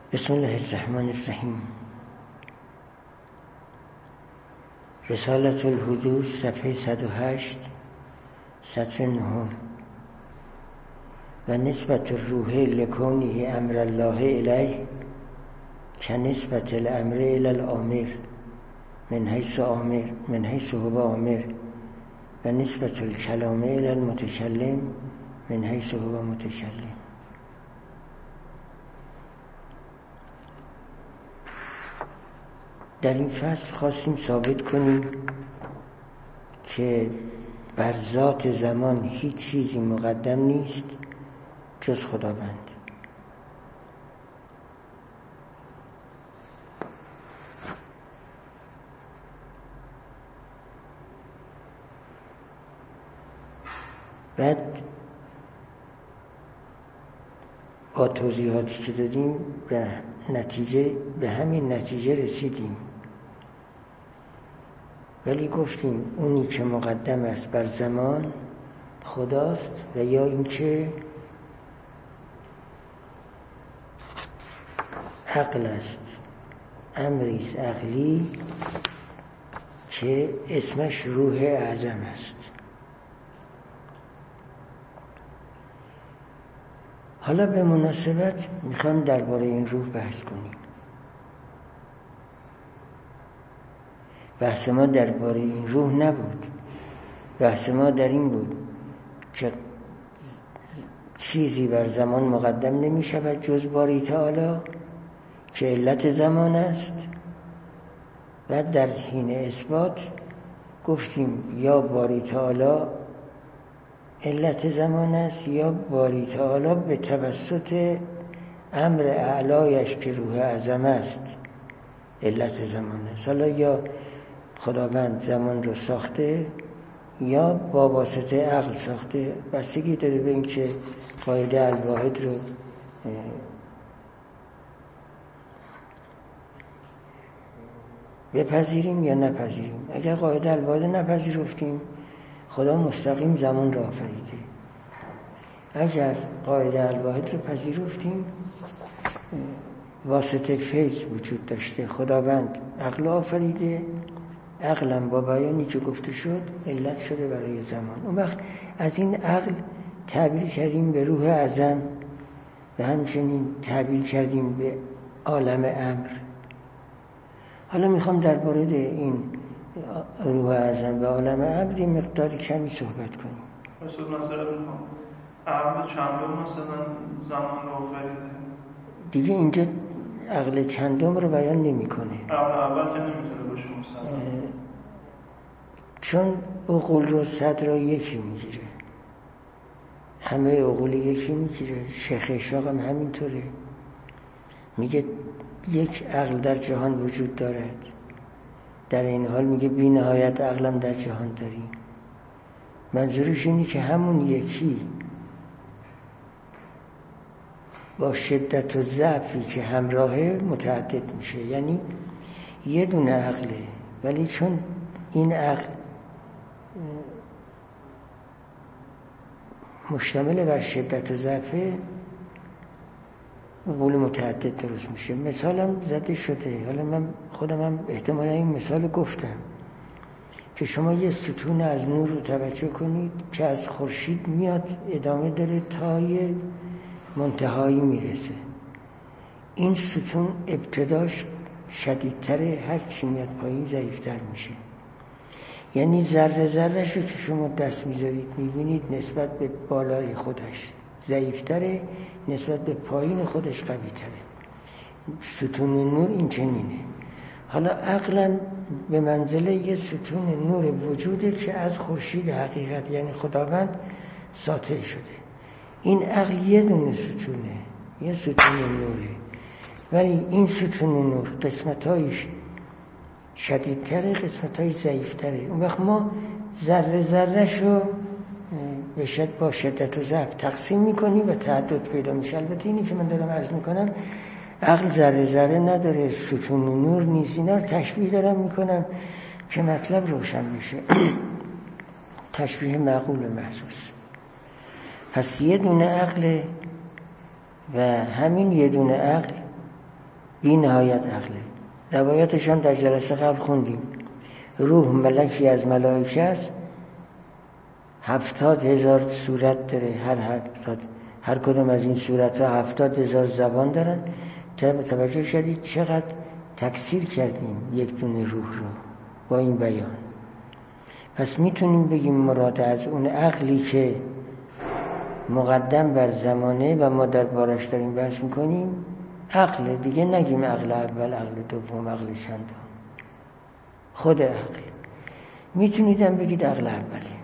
بسم الله الرحمن الرحیم. رسالة الحدوث صفحه 108 سطر 9. و نسبت الروح لکونه امر الله الیه کنسبت الامر الی الامر من حیث هو آمر و نسبت الکلام الی المتکلم من حیث هو متکلم. در این فصل خواستیم ثابت کنیم که بر ذات زمان هیچ چیزی مقدم نیست جز خداوند. بعد با توضیحاتی که دادیم به همین نتیجه رسیدیم، ولی گفتیم اونی که مقدم است بر زمان خداست و یا اینکه عقل است، امریست عقلی که اسمش روح اعظم است. حالا به مناسبت میخوام درباره این روح بحث کنیم. بحث ما درباره این روح نبود، بحث ما در این بود که چیزی بر زمان مقدم نمی شود جز باری تعالی که علت زمان است. و در حین اثبات گفتیم یا باری تعالی علت زمان است یا باری تعالی به توسط امر اعلایش که روح اعظم است علت زمان است. حالا یا خداوند زمان رو ساخته یا با واسطه عقل ساخته، بستگی داره به این که قاعده الواحد رو بپذیریم یا نپذیریم. اگر قاعده الواحد نپذیرفتیم خدا مستقیم زمان را آفریده. اگر قاعده الواحد رو پذیرفتیم واسطه فیض وجود داشته، خداوند عقل آفریده، عقلم با بیانی که گفته شد علت شده برای زمان. اون وقت از این عقل تعبیر کردیم به روح اعظم و همچنین تعبیر کردیم به عالم امر. حالا میخوام درباره این روح اعظم و عالم امر یه مقدار کمی صحبت کنیم. مثلا نظرت میخوام عقل چندم مثلا زمان رو آفریده دیگه اینجا عقل چندم رو بیان نمی کنه. عقل اول که نمیتونه باشه مثلا، چون عقول رو صد را یکی میگیره، همه عقول یکی میگیره. شیخ اشراق هم همینطوره، میگه یک عقل در جهان وجود دارد، در این حال میگه بی نهایت عقلم در جهان داریم. منظورش اینه که همون یکی با شدت و ضعفی که همراهه متعدد میشه. یعنی یه دونه عقله، ولی چون این عقل مشتمل بر شدت و ضعفه عقول متعدد درست میشه. مثالم زده شده، حالا من خودم هم احتمالا این مثال گفتم که شما یه ستون از نور رو توجه کنید که از خورشید میاد ادامه داره تا یه منتهایی میرسه. این ستون ابتداش شدیدتره، هر چی میاد پایین ضعیفتر میشه. یعنی ذره ذره‌ش رو که شما دست میذارید میبینید نسبت به بالای خودش ضعیفتره، نسبت به پایین خودش قوی‌تره. ستون نور این چنینه. حالا عقلم به منزله یه ستون نور وجوده که از خورشید حقیقت یعنی خداوند ساطع شده. این عقل یه دونه ستونه، یه ستون نوره، ولی این ستون نور قسمتایش شدیدتره، قسمتایش ضعیفتره. اون وقت ما ذره ذره‌ش رو با شدت و ضعف تقسیم میکنیم و تعدد پیدا میشه. البته اینی که من دارم عرض میکنم عقل ذره ذره نداره، ستون نور نیست. اینا رو تشبیه دارم میکنم که مطلب روشن بشه. تشبیه معقول و محسوس. پس یه دونه عقل و همین یه دونه عقل بی نهایت عقله. روایاتشان در جلسه قبل خوندیم. روح ملکی از ملائکه است، 70,000 صورت داره، هر کدوم از این صورت ها 70,000 زبان دارن. توجه شدید چقدر تکثیر کردیم یک دونه روح رو با این بیان. پس میتونیم بگیم مراد از اون عقلی که مقدم بر زمانه و ما در بارش داریم بحث میکنیم عقل، دیگه نگیم عقل اول، عقل دوم، عقل چندم، خود عقل. میتونیدم بگید عقل اوله،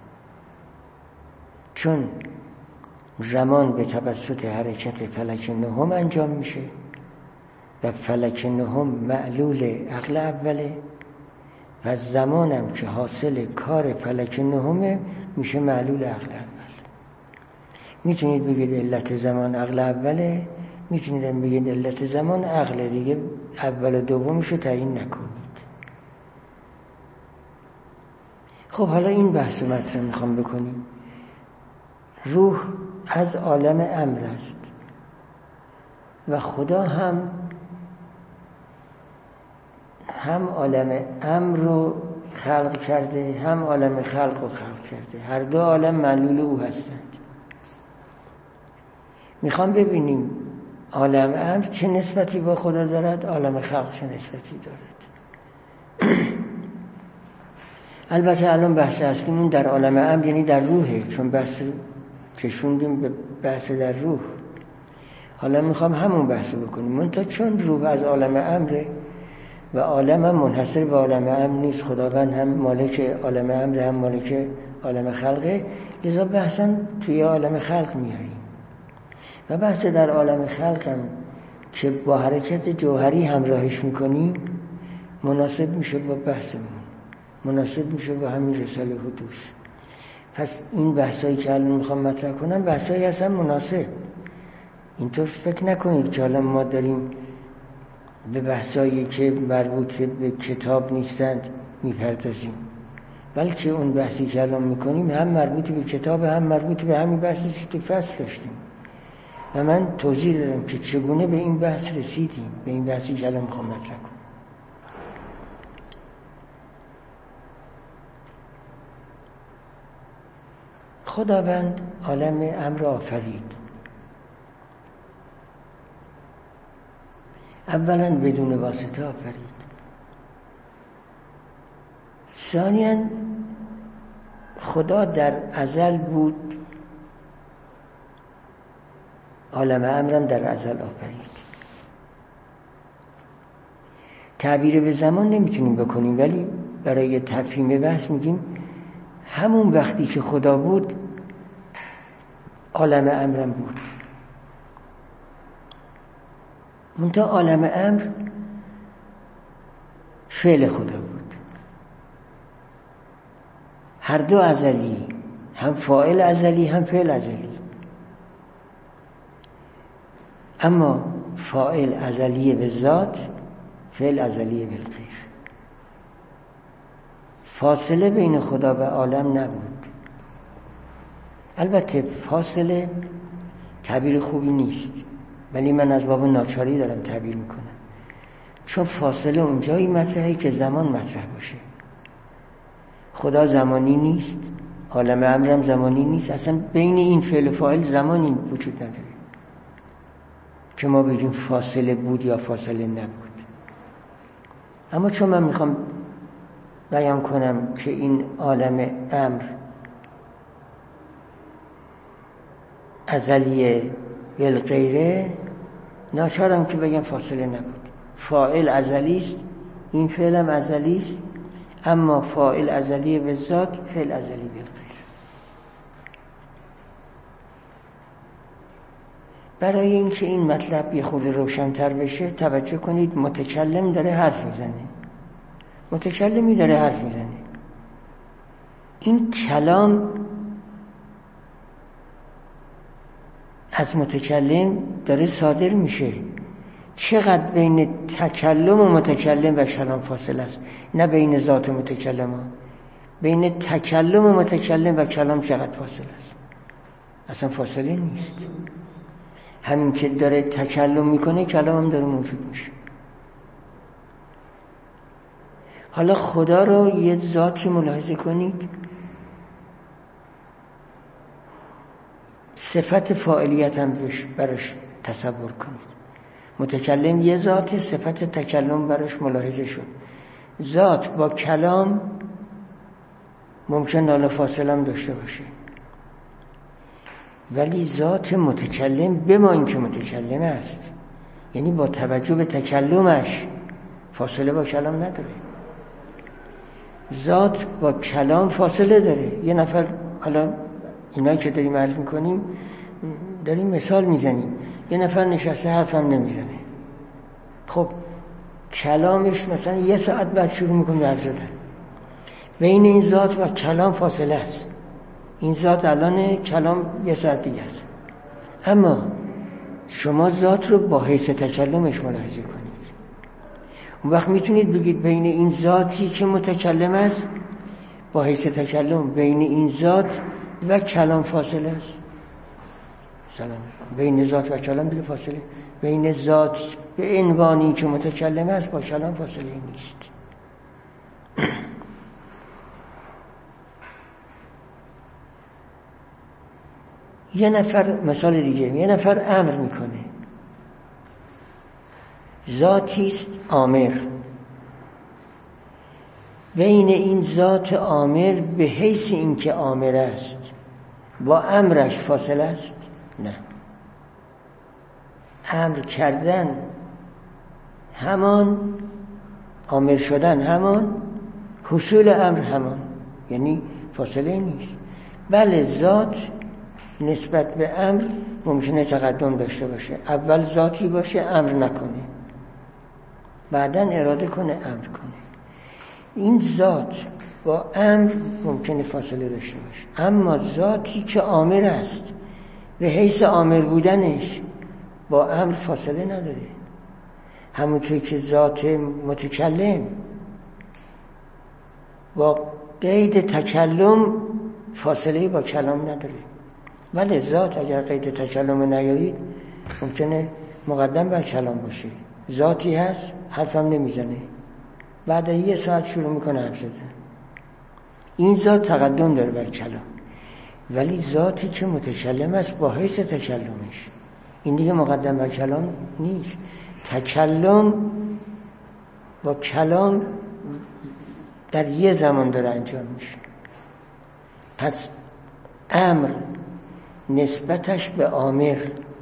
چون زمان به توسط حرکت فلک نهم انجام میشه و فلک نهم معلول عقل اوله و زمانم که حاصل کار فلک نهمه میشه معلول عقل اول. میتونید بگید علت زمان عقل اوله، میتونید بگید علت زمان عقل، دیگه اول و دومش رو تعیین نکنید. خب حالا این بحث رو مطرح میخوام بکنیم. روح از عالم امر است و خدا هم عالم امر رو خلق کرده، هم عالم خلق رو خلق کرده. هر دو عالم معلول او هستند. میخوام ببینیم عالم امر چه نسبتی با خدا دارد، عالم خلق چه نسبتی دارد. البته الان بحث اصلیمون در عالم امر یعنی در روحه، چون بحث کشوندیم به بحث در روح. حالا میخوام همون بحث بکنیم. منتها چون روح از عالم امره و عالم هم منحصر به عالم امر نیست، خداوند هم مالک عالم امر هم مالک عالم خلقه، لذا بحثا توی عالم خلق میاریم و بحث در عالم خلق هم که با حرکت جوهری همراهش میکنیم مناسب میشه با بحثمون، مناسب میشه با همین رساله حدوث. پس این بحثایی که الان میخوام مطرح کنم بحثایی هستن مناسب. اینطور فکر نکنید که الان ما داریم به بحثایی که مربوط به کتاب نیستند میپردازیم، بلکه اون بحثی که الان میکنیم هم مربوط به کتاب، هم مربوط به همین بحثی که تو فصل داشتیم و من توضیح دادم که چگونه به این بحث رسیدیم، به این بحثی که الان میخوام مطرح کنم. خداوند عالم امر آفرید. اولا بدون واسطه آفرید. ثانیاً خدا در ازل بود، عالم امرم در ازل آفرید. تعبیر به زمان نمیتونیم بکنیم، ولی برای تفهیم بحث میگیم همون وقتی که خدا بود عالم امرم بود. منتها عالم امر فعل خدا بود. هر دو ازلی، هم فاعل ازلی هم فعل ازلی. اما فاعل ازلی به ذات، فعل ازلی به غیر. فاصله بین خدا و عالم نبود. البته فاصله تعبیر خوبی نیست، ولی من از باب ناچاری دارم تعبیر میکنم، چون فاصله اونجایی مطرحه که زمان مطرح باشه. خدا زمانی نیست، عالم امرم زمانی نیست، اصلا بین این فعل و فاعل زمانی وجود نداره که ما بگیم فاصله بود یا فاصله نبود. اما چون من میخوام بیان کنم که این عالم امر ازلیه بالغیره، ناچارم که بگم فاصله نبود. فاعل ازلی است، این فعل هم ازلی است، اما فاعل ازلیه به ذات، فعل ازلی بالغیر. برای اینکه این مطلب یه خورده روشن‌تر بشه توجه کنید، متکلم داره حرف میزنه، متکلمی داره حرف میزنه. این کلام از متکلم داره صادر میشه. چقدر بین تکلم و متکلم و کلام فاصله است، نه بین ذات متکلم ها. بین تکلم و متکلم و کلام چقدر فاصله است؟ اصلا فاصله نیست. همین که داره تکلم میکنه کلام هم داره موجود میشه. حالا خدا رو یه ذاتی ملاحظه کنید، صفت فاعلیت هم براش تصور کنید. متکلم یه ذات، صفت تکلم براش ملاحظه شد. ذات با کلام ممکن حالا فاصله هم داشته باشه، ولی ذات متکلم بما اینکه متکلم است، یعنی با توجه به تکلمش فاصله با کلام نداره. ذات با کلام فاصله داره. یه نفر، حالا اینایی که داریم عرض میکنیم داریم مثال میزنیم، یه نفر نشسته حرف هم نمیزنه، خب کلامش مثلا 1 ساعت بعد شروع میکنه حرف زدن. بین این ذات و کلام فاصله است. این ذات الان، کلام 1 ساعت دیگه است. اما شما ذات رو با حیث تکلمش ملاحظه کنید. اون وقت میتونید بگید بین این ذاتی که متکلم است با حیث تکلم، بین این ذات و کلام فاصله است. سلام. بین ذات و کلام دیگه فاصله، بین ذات به عنوانی که متکلم است با کلام فاصله نیست. یه نفر، مثال دیگه، یه نفر امر میکنه، ذاتی است آمر، بین این ذات آمر به حیث این که آمر است با امرش فاصله است؟ نه. امر کردن همان، آمر شدن همان، حصول امر همان، یعنی فاصله نیست. بله ذات نسبت به امر ممکنه تقدم داشته باشه، اول ذاتی باشه امر نکنه، بعداً اراده کنه امر کنه. این ذات با امر ممکنه فاصله داشته باشه، اما ذاتی که آمر است به حیث آمر بودنش با امر فاصله نداره. همونطور که ذات متکلم با قید تکلم فاصله با کلام نداره. ولی ذات اگر قید تکلم نیارید ممکنه مقدم بر کلام باشه. ذاتی هست حرفم نمیزنه، بعد 1 ساعت شروع میکنه حرف زدن. این ذات تقدم داره بر کلام، ولی ذاتی که متکلم است با حیث تکلمش، این دیگه مقدم بر کلام نیست. تکلم با کلام در یه زمان داره انجام میشه. پس امر نسبتش به آمر،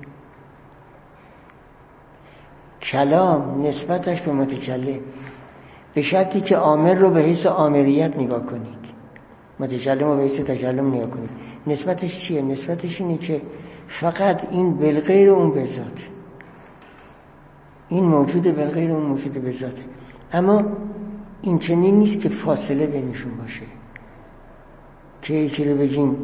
کلام نسبتش به متکلم، به شرطی که آمر رو به حیث آمریت نگاه کنید، متکلم رو به حیث تکلم نگاه کنید. نسبتش چیه؟ نسبتش اینه که فقط این بالغیر اون به ذات، این موجود بالغیر اون موجود به ذات. اما این چنین نیست که فاصله بینشون باشه که یکی رو بگیم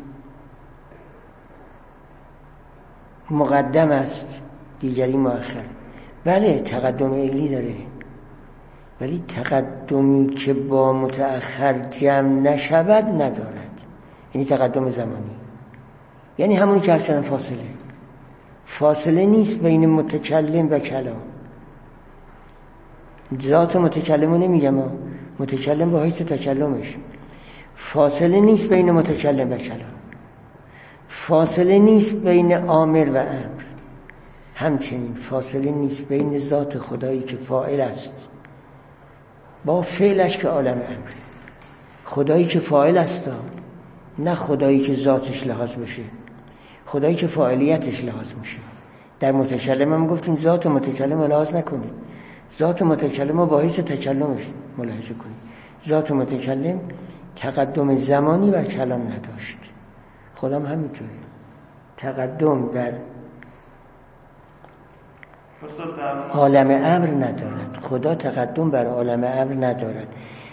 مقدم است دیگری مؤخر. بله تقدم علی داره، ولی تقدمی که با متأخر جمع نشود ندارد، یعنی تقدم زمانی، یعنی همون که اصلا فاصله نیست بین متکلم و کلام. ذات متکلم رو نمیگم، متکلم با حیث تکلمش. فاصله نیست بین متکلم و کلام، فاصله نیست بین آمر و امر، همچنین فاصله نیست بین ذات خدایی که فاعل است با فعلش که عالم امر. خدایی که فاعل است، نه خدایی که ذاتش لحاظ بشه، خدایی که فاعلیتش لحاظ میشه. در متکلم هم گفتیم ذات متکلم رو لحاظ نکنید، ذات متکلم رو با حیث تکلمش ملاحظه کنید. ذات متکلم تقدم زمانی بر کلام نداشت، خدا هم همینطوره، تقدم در عالم امر ندارد. خدا تقدم بر عالم امر ندارد،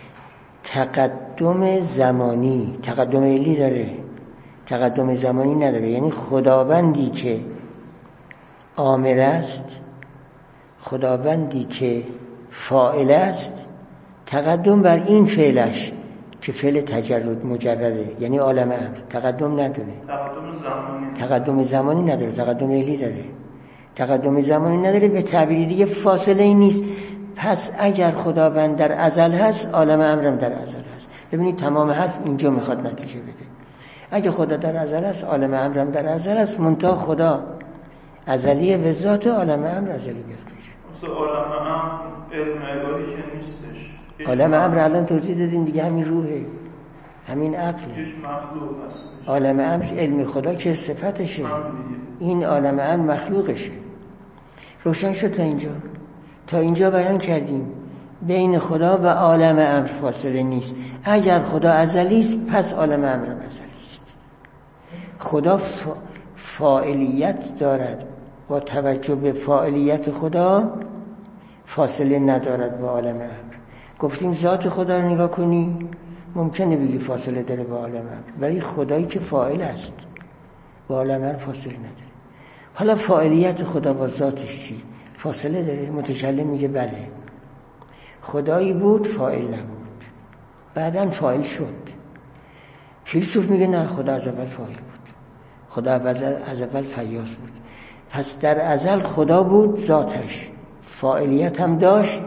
تقدم زمانی، تقدم علی داره، تقدم زمانی نداره. یعنی خداوندی که آمر است، خداوندی که فاعل است، تقدم بر این فعلش که فعل تجرد مجرده، یعنی عالم امر، تقدم نداره، تقدم زمانی نداره، تقدم علی داره. تقدم زمانی نداره، به تعبیری دیگه فاصله ای نیست. پس اگر خداوند در ازل هست، عالم امرم در ازل هست. ببینید تمام حرف اینجا میخواد نتیجه بده. اگه خدا در ازل هست، عالم امرم در ازل هست. منتها خدا ازلیه به ذات، عالم امر ازلی به غیر. عالم امر علم الهی که نیستش. عالم امر الان توضیح دادین دیگه، همین روحه، همین عقله. مخلوق هست. عالم امر علم خدا که صفتشه، این عالم امر مخلوقشه. روشن شد تا اینجا؟ تا اینجا بیان کردیم بین خدا و عالم امر فاصله نیست. اگر خدا ازلی است، پس عالم امر هم ازلی است. خدا فاعلیت دارد، با توجه به فاعلیت خدا فاصله ندارد با عالم امر. گفتیم ذات خدا رو نگاه کنی، ممکنه بگی فاصله داره با عالم امر، ولی خدایی که فاعل است با عالم امر فاصله نداره. حالا فاعلیت خدا با ذاتش چی؟ فاصله داره؟ متکلم میگه بله، خدایی بود فاعل نبود، بعداً فاعل شد. فیلسوف میگه نه، خدا از اول فاعل بود، خدا از اول فیاض بود. پس در ازل خدا بود، ذاتش فاعلیت هم داشت،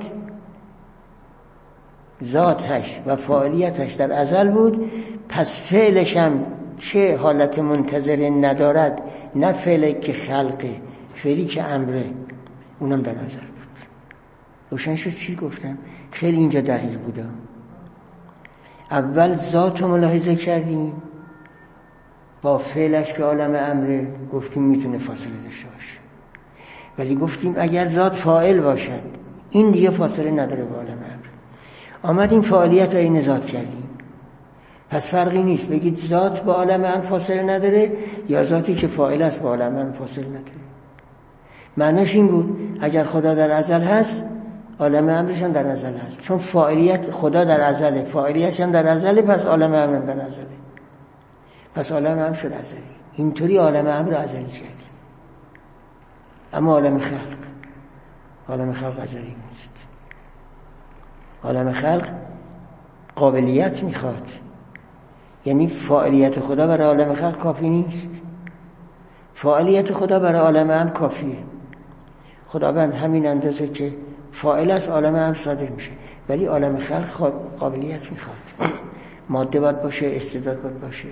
ذاتش و فاعلیتش در ازل بود. پس فعلش هم چه حالت منتظره ندارد، نه فعلی که خلقه، فعلی که امره، اونم در ازل بود. روشن شد چی گفتم؟ خیلی اینجا دقیق بوده. اول ذات رو ملاحظه کردیم با فعلش که عالم امره، گفتیم میتونه فاصله داشته باشه، ولی گفتیم اگر ذات فاعل باشد، این دیگه فاصله نداره با عالم امر. آمدیم فعالیت رو این ذات کردیم، پس فرقی نیست بگید ذات با عالم امر فاصله نداره یا ذاتی که فاعل است با عالم امر فاصله نداره. معنیش این بود اگر خدا در ازل هست، عالم امرش هم در ازل هست، چون فاعلیت خدا در ازله، فاعلیتش هم در ازله، پس عالم امر هم در ازله، پس عالم امر شد ازلی. اینطوری عالم امر رو ازلی کردیم. اما عالم خلق ازلی نیست. عالم خلق قابلیت میخواد، یعنی فاعلیت خدا برای عالم خلق کافی نیست، فاعلیت خدا برای عالم امر کافیه. خداوند همین اندازه که فاعل است، عالم امر صادر میشه، ولی عالم خلق قابلیت میخواد، ماده باید باشه، استعداد باید باشه.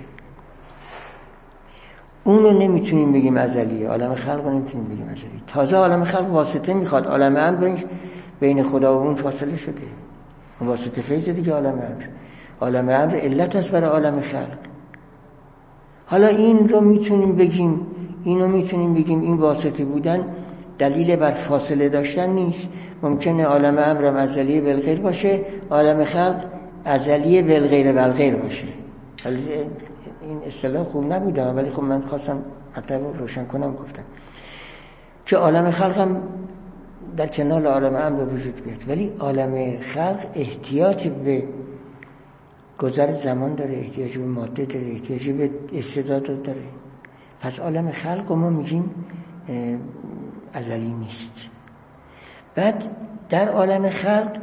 اونو نمیتونیم بگیم ازلیه، عالم خلق رو نمیتونیم بگیم ازلی. تازه عالم خلق واسطه میخواد، عالم امر بین خدا و اون فاصله شده، اون واسطه فیض دیگه. عالم امر علت است برای عالم خلق. حالا این رو میتونیم بگیم، اینو میتونیم بگیم این واسطه بودن دلیل بر فاصله داشتن نیست. ممکنه عالم امر ازلیه بالغیر باشه، عالم خلق ازلیه بالغیر باشه. این اصطلاح خوب نبوده، ولی خب من خواستم مطلب روشن کنم. گفتم که عالم خلق هم در کنار عالم امر وجود بیاد، ولی عالم خلق احتیاج به گذر زمان داره، احتیاج به ماده داره، احتیاج به استعداد داره. پس عالم خلق ما میگیم ازلی نیست. بعد در عالم خلق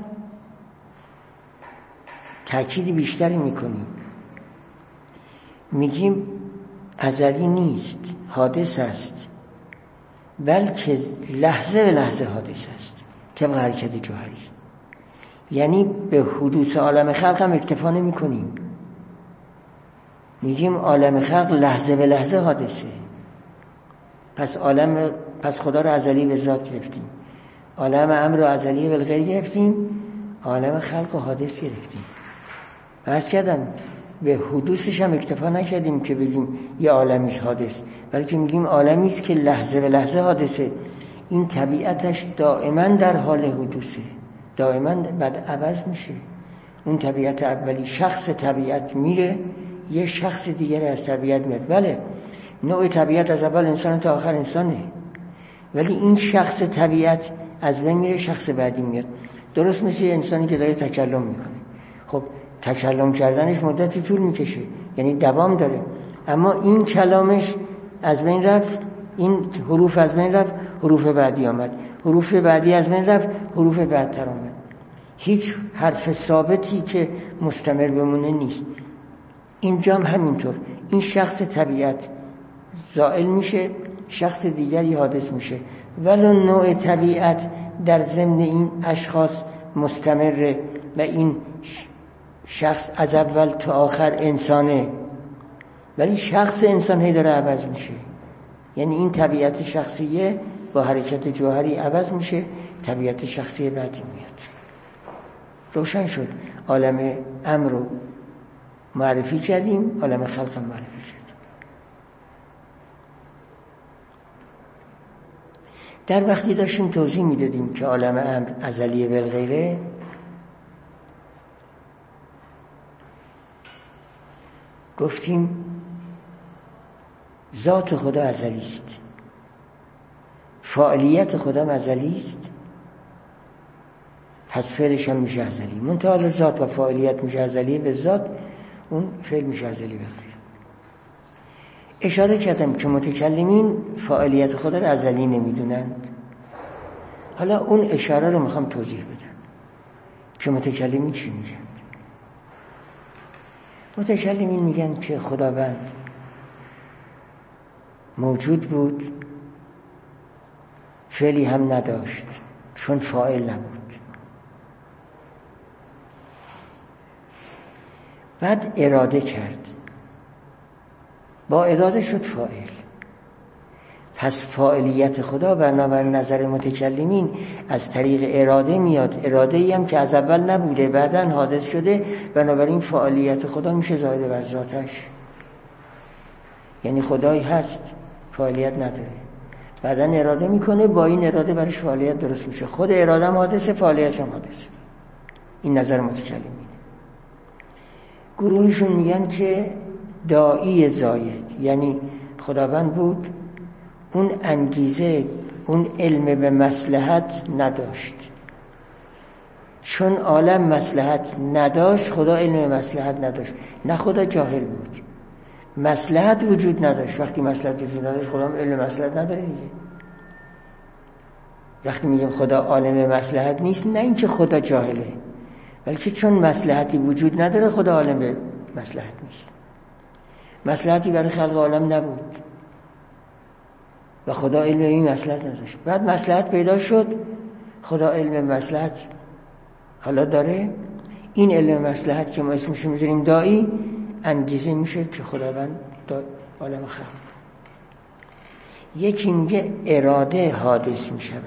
تأکید بیشتری میکنیم، میگیم ازلی نیست، حادث است، بلکه لحظه به لحظه حادث است، طبق حرکت جوهری. یعنی به حدوث عالم خلق هم اکتفا نمی کنیم، میگیم عالم خلق لحظه به لحظه حادثه. پس خدا رو ازلی به ذات گرفتیم، عالم امر رو ازلی به غیر گرفتیم، عالم خلق و حادث گرفتیم. عرض کردم به حدوثش هم اکتفا نکردیم که بگیم یه عالمیش حادث، بلکه میگیم عالمیست که لحظه به لحظه حادثه. این طبیعتش دائما در حال حدوثه، دائما بعد عوض میشه. اون طبیعت اولی، شخص طبیعت میره، یه شخص دیگری از طبیعت میاد. بله، نوع طبیعت از اول انسان تا آخر انسانه، ولی این شخص طبیعت از بین میره، شخص بعدی میاد. درست مثل انسانی که داره تکلم میکنه. خب تکلم کردنش مدتی طول میکشه، یعنی دوام داره، اما این کلامش از بین رفت، این حروف از بین رفت، حروف بعدی آمد، حروف بعدی از بین رفت، حروف بعدتر آمد. هیچ حرف ثابتی که مستمر بمونه نیست. اینجا هم همینطور، این شخص طبیعت زائل میشه، شخص دیگری حادث میشه. ولو نوع طبیعت در ضمن این اشخاص مستمره و این شخص از اول تا آخر انسانه، ولی شخص انسان هی داره عوض میشه. یعنی این طبیعت شخصیه با حرکت جوهری عوض میشه، طبیعت شخصی بعدی میاد. روشن شد. عالم امر رو معرفی کردیم، عالم خلق هم معرفی کردیم. در وقتی داشتیم توضیح میدادیم که عالم امر ازلیه بالغیره، گفتیم ذات خدا ازلی است، فاعلیت خدا هم ازلی است، پس فعلش هم میشه ازلی. منتها ذات و فاعلیت میشه ازلی به ذات، اون فعل میشه ازلی به غیر. اشاره کردم که متکلمین فاعلیت خدا رو ازلی نمیدونند. حالا اون اشاره رو میخوام توضیح بدم که متکلمین چی میگن. متکلمین میگن که خداوند موجود بود، فعلی هم نداشت چون فاعل نبود، بعد اراده کرد، با اراده شد فاعل. پس فاعلیت خدا بر نظر متکلمین از طریق اراده میاد، اراده ای هم که از اول نبوده بعداً حادث شده، بنابراین فاعلیت خدا میشه زائد بر ذاتش. یعنی خدایی هست فاعلیت نداره، بعداً اراده میکنه، با این اراده برش فاعلیت درست میشه. خود اراده هم حادثه، فاعلیت هم حادثه. این نظر متکلمینه. گروهشون میگن که داعی زاید، یعنی خداوند بود، اون انگیزه، اون علم به مصلحت نداشت. چون عالم مصلحت نداشت، خدا علم به مصلحت نداشت. نه خدا جاهل بود، مصلحت وجود نداشت. وقتی مصلحت وجود نداشت، خدا هم علم مصلحت نداره دیگه. وقتی میگیم خدا عالم مصلحت نیست، نه اینکه خدا جاهله، بلکه چون مصلحتی وجود نداره، خدا عالم به مصلحت نیست. مصلحتی برای خلق عالم نبود و خدا علم این مصلحت نداشت. بعد مصلحت پیدا شد، خدا علم مصلحت حالا داره. این علم مصلحت که ما اسمش میذاریم داعی، انگیزه میشه که خداوند عالم خلق. یکی میگه اراده حادث میشود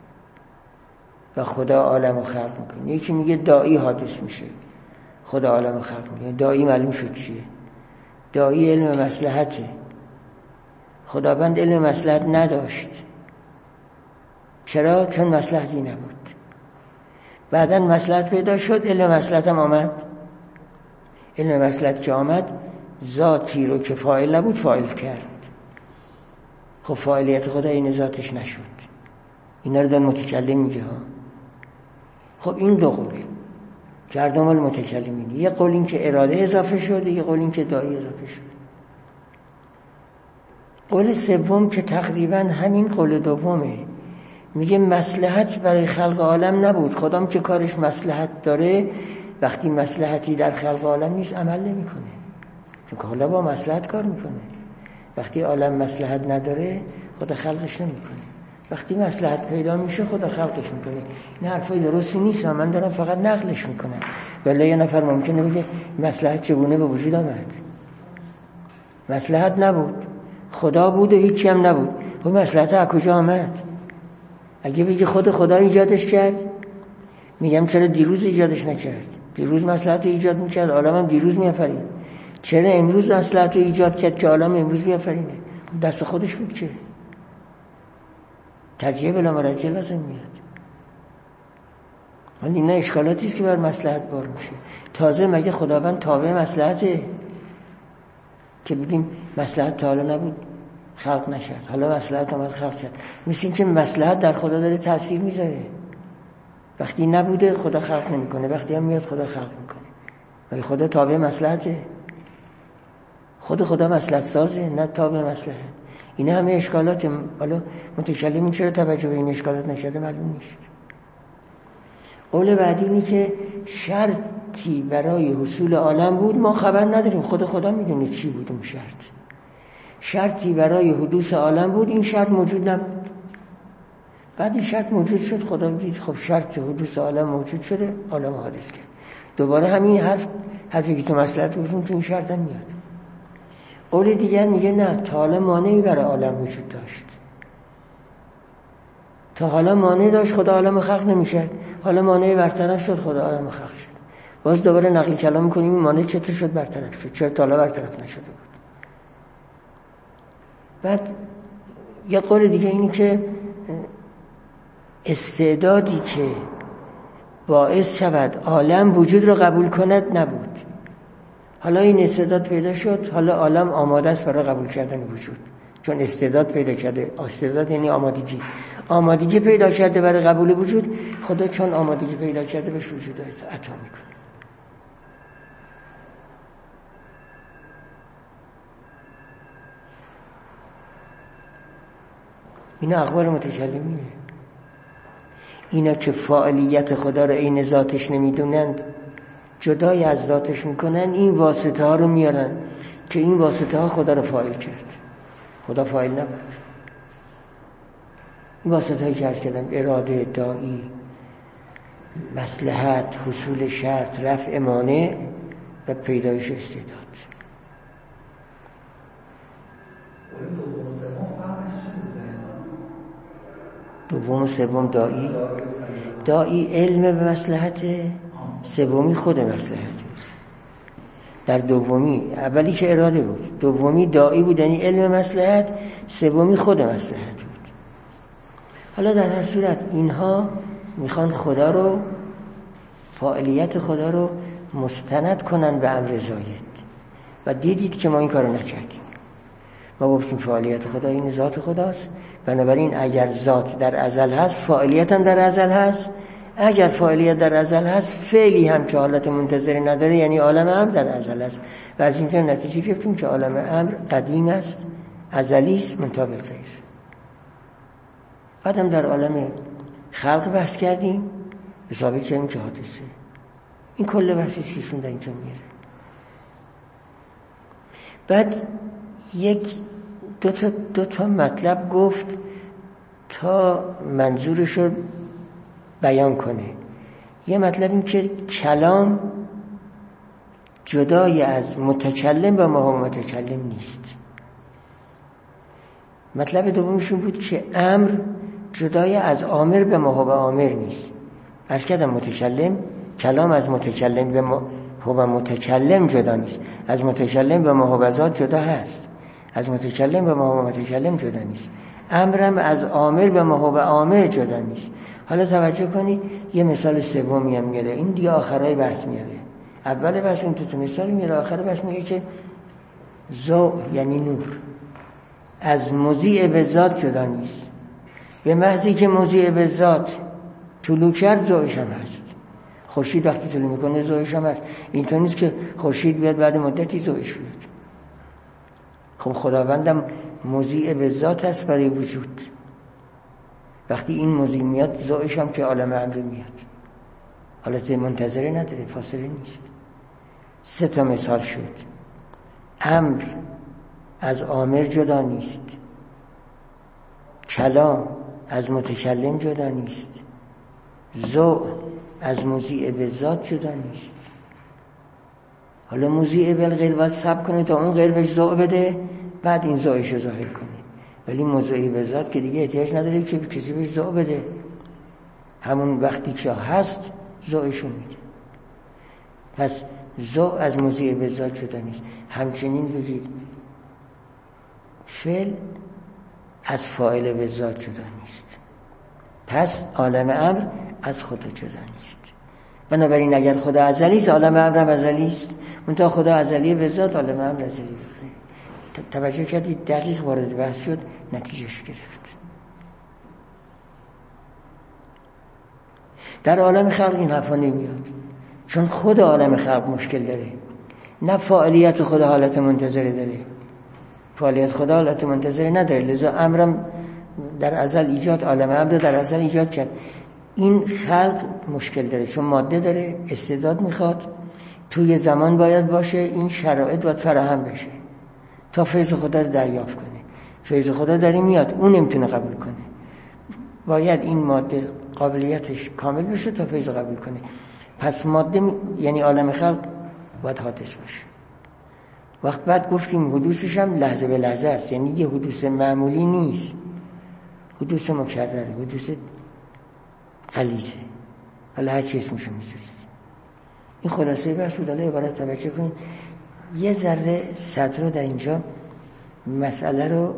و خدا عالم خلق میکنه. یکی میگه داعی حادث میشه، خدا عالم خلق میکنه. داعی معلوم شد چیه؟ داعی علم مصلحته. خداوند علم مصلحت نداشت. چرا؟ چون مصلحتی نبود. بعداً مصلحت پیدا شد، علم مصلحت هم آمد. علم مصلحت که آمد، ذاتی رو که فاعل نبود فاعل کرد. خب فاعلیت خدا این ذاتش نشد. اینا رو دارن متکلم میگه ها. خب این دو قول که هر دو مال متکلمین. یه قول این که اراده اضافه شد، یه قول این که داعی اضافه شد. قول سوم که تقریبا همین قول دومه، میگه مصلحت برای خلق عالم نبود. خدام که کارش مصلحت داره، وقتی مصلحتی در خلق عالم نیست عمل نمیکنه، چون که حالا با مصلحت کار میکنه. وقتی عالم مصلحت نداره، خدا خلقش نمیکنه. وقتی مصلحت پیدا میشه، خدا خلقش میکنه. این حرفای درستی نیست، من دارم فقط نقلش میکنم. ولی یه نفر ممکنه بگه مصلحت چگونه به وجود آمد؟ مصلحت نبود، خدا بود و هیچی هم نبود. خب مصلحت از کجا آمد؟ اگه بگه خود خدا ایجادش کرد، میگم چرا دیروز ایجادش نکرد؟ دیروز مصلحت ایجاد میکرد، عالم هم دیروز میافرید. چرا امروز مصلحت ایجاد کرد که عالم امروز میافرینه؟ دست خودش بود که ترجیح بلا مرجع لازم میاد. ولی اینا اشکالاتی است که بر مصلحت بار میشه. تازه مگه خداوند تابع مصلحته که بگیم مصلحت تا حالا نبود خلق نشد، حالا مصلحت آمد خلق کرد؟ مثل این که مصلحت در خدا داره تأثیر میذاره. وقتی نبوده خدا خلق نمیکنه، وقتی هم میاد خدا خلق میکنه. مگه خدا تابع مصلحته؟ خود خدا مصلحت سازه، نه تابع مصلحت. اینا همه اشکالات. حالا متکلمین چرا توجه به این اشکالات نشده معلوم نیست. قول بعدی اینه که شرطی برای حصول عالم بود، ما خبر نداریم، خود خدا میدونه چی بود اون شرط. شرطی برای حدوث عالم بود، این شرط موجود نبود. بعد این شرط موجود شد، خدا دید خب شرط حدوث عالم موجود شده، عالم حادث کرد. دوباره همین حرفی که تو مصلحت گفتیم تو این شرط هم میاد. قول دیگر میگه نه، تا حالا مانعی برای عالم وجود داشت، تا حالا مانع داشت خدا عالم خلق نمی‌کرد، حالا مانع برطرف شد خدا عالم خلق شد. باز دوباره نقل کلام می‌کنیم این مانع چطور شد برطرف شد، چرا تا حالا برطرف نشده بود. بعد یه قول دیگه اینی که استعدادی که باعث شود عالم وجود رو قبول کند نبود، حالا این استعداد پیدا شد، حالا عالم آماده است برای قبول کردن وجود، چون استعداد پیدا کرده. استعداد یعنی آمادگی پیدا کرده برای قبول وجود. خدا چون آمادگی پیدا کرده بهش وجود عطا میکنه. این اقوال متکلمینه. اینا که فاعلیت خدا رو عین ذاتش نمیدونند، جدای از ذاتش میکنن، این واسطه ها رو میارن که این واسطه ها خدا رو فاعل کرد. خدا فاعل نبود. این واسطه هایی که عرض کردم، اراده، داعی، مصلحت، حصول شرط، رفع مانع و پیدایش استعداد. دوم و سوم داعی علم به مصلحت، سومی خود مصلحت. در دومی اولی که اراده بود، دومی داعی بود یعنی علم مصلحت، سومی خود مصلحت بود. حالا در هر صورت اینها میخوان خدا رو، فاعلیت خدا رو مستند کنن به امر زاید و دیدید که ما این کارو نکردیم. ما گفتیم فاعلیت خدا این ذات خداست، بنابراین اگر ذات در ازل هست فاعلیت هم در ازل هست. اگر فاعلیت در ازل هست فعلی هم که حالت منتظری نداره یعنی عالم امر در ازل است و از اینجا نتیجه گرفتیم که عالم امر قدیم است، ازلی است، منتهی بالغیر. بعدم در عالم خلق بحث کردیم، حسابی کردیم که حادثه. این کل بحثی که شون در اینجا میاره. بعد دو تا مطلب گفت تا منظورش رو بیان کنه. یه مطلب این که کلام جدای از متکلم و ما متکلم نیست. مطلب دومشون بود که امر جدای از آمر به ما آمر نیست. عرض کردم متکلم، کلام از متکلم به ما متکلم جدا نیست، از متکلم به ما ذات جدا هست، از متکلم به ما متکلم جدا نیست. امرم از آمر به ما آمر جدا نیست. حالا توجه کنید یه مثال سومی هم میاره، این دیگه آخرای بحث میاره. اول بحث اون تو مثال میاره، آخر بحث میگه که ضوء یعنی نور از مضیء به ذات جدا نیست. به محضی که مضیء به ذات طلوع کرد ضوءش هم هست. خورشید وقتی طلوع میکنه ضوءش هم هست. اینطور نیست که خورشید بیاد بعد مدتی ضوءش بیاد. خب خداوندم مضیء به ذات هست برای وجود. وقتی این مضیء میاد ضوءش هم که عالم امر میاد. حالت منتظره نداره، فاصله نیست. 3 تا مثال شد. امر از آمر جدا نیست، کلام از متکلم جدا نیست، ضوء از مضیء به ذات جدا نیست. حالا مضیء بالغیر باید صبر کنه تا اون غیر بهش ضوء بده، بعد این ضوءش رو ظاهر کنه. ولی مضیء به ذات که دیگه احتیاج نداره که کسی بهش ضوء بده، همون وقتی که هست ضوءش رو میده. پس ضوء از مضیء به ذات جدا نیست. همچنین بگید فعل از فاعل به ذات جدا نیست. پس عالم امر از خدا جدا نیست. بنابراین اگر خدا ازلی است عالم امر هم ازلی است، منتها خدا ازلی به ذات، عالم امر ازلی است. توجه کردید دقیق وارد بحث شد، نتیجهش گرفت. در عالم خلق این حرفا نمیاد، چون خود عالم خلق مشکل داره، نه فاعلیت خدا حالت منتظره داره. فاعلیت خدا حالت منتظره نداره، لذا امرم در ازل ایجاد، عالم امر در ازل ایجاد کرد. این خلق مشکل داره چون ماده داره، استعداد میخواد، توی زمان باید باشه، این شرایط باید فراهم بشه تا فیض خدا رو دریافت کنه. فیض خدا داره میاد، اون نمیتونه قبول کنه. باید این ماده قابلیتش کامل بشه تا فیض قبول کنه. پس ماده یعنی عالم خلق باید حادث باشه. وقت بعد گفتیم حدوثش هم لحظه به لحظه است، یعنی یه حدوث معمولی نیست، حدوث مکرره، حدوث غلیظه، حالا هر چی اسمشو میذارید. این خلاصه بحث بود. حالا عبارت توجه کنید، یه ذره سطر رو در اینجا مسئله رو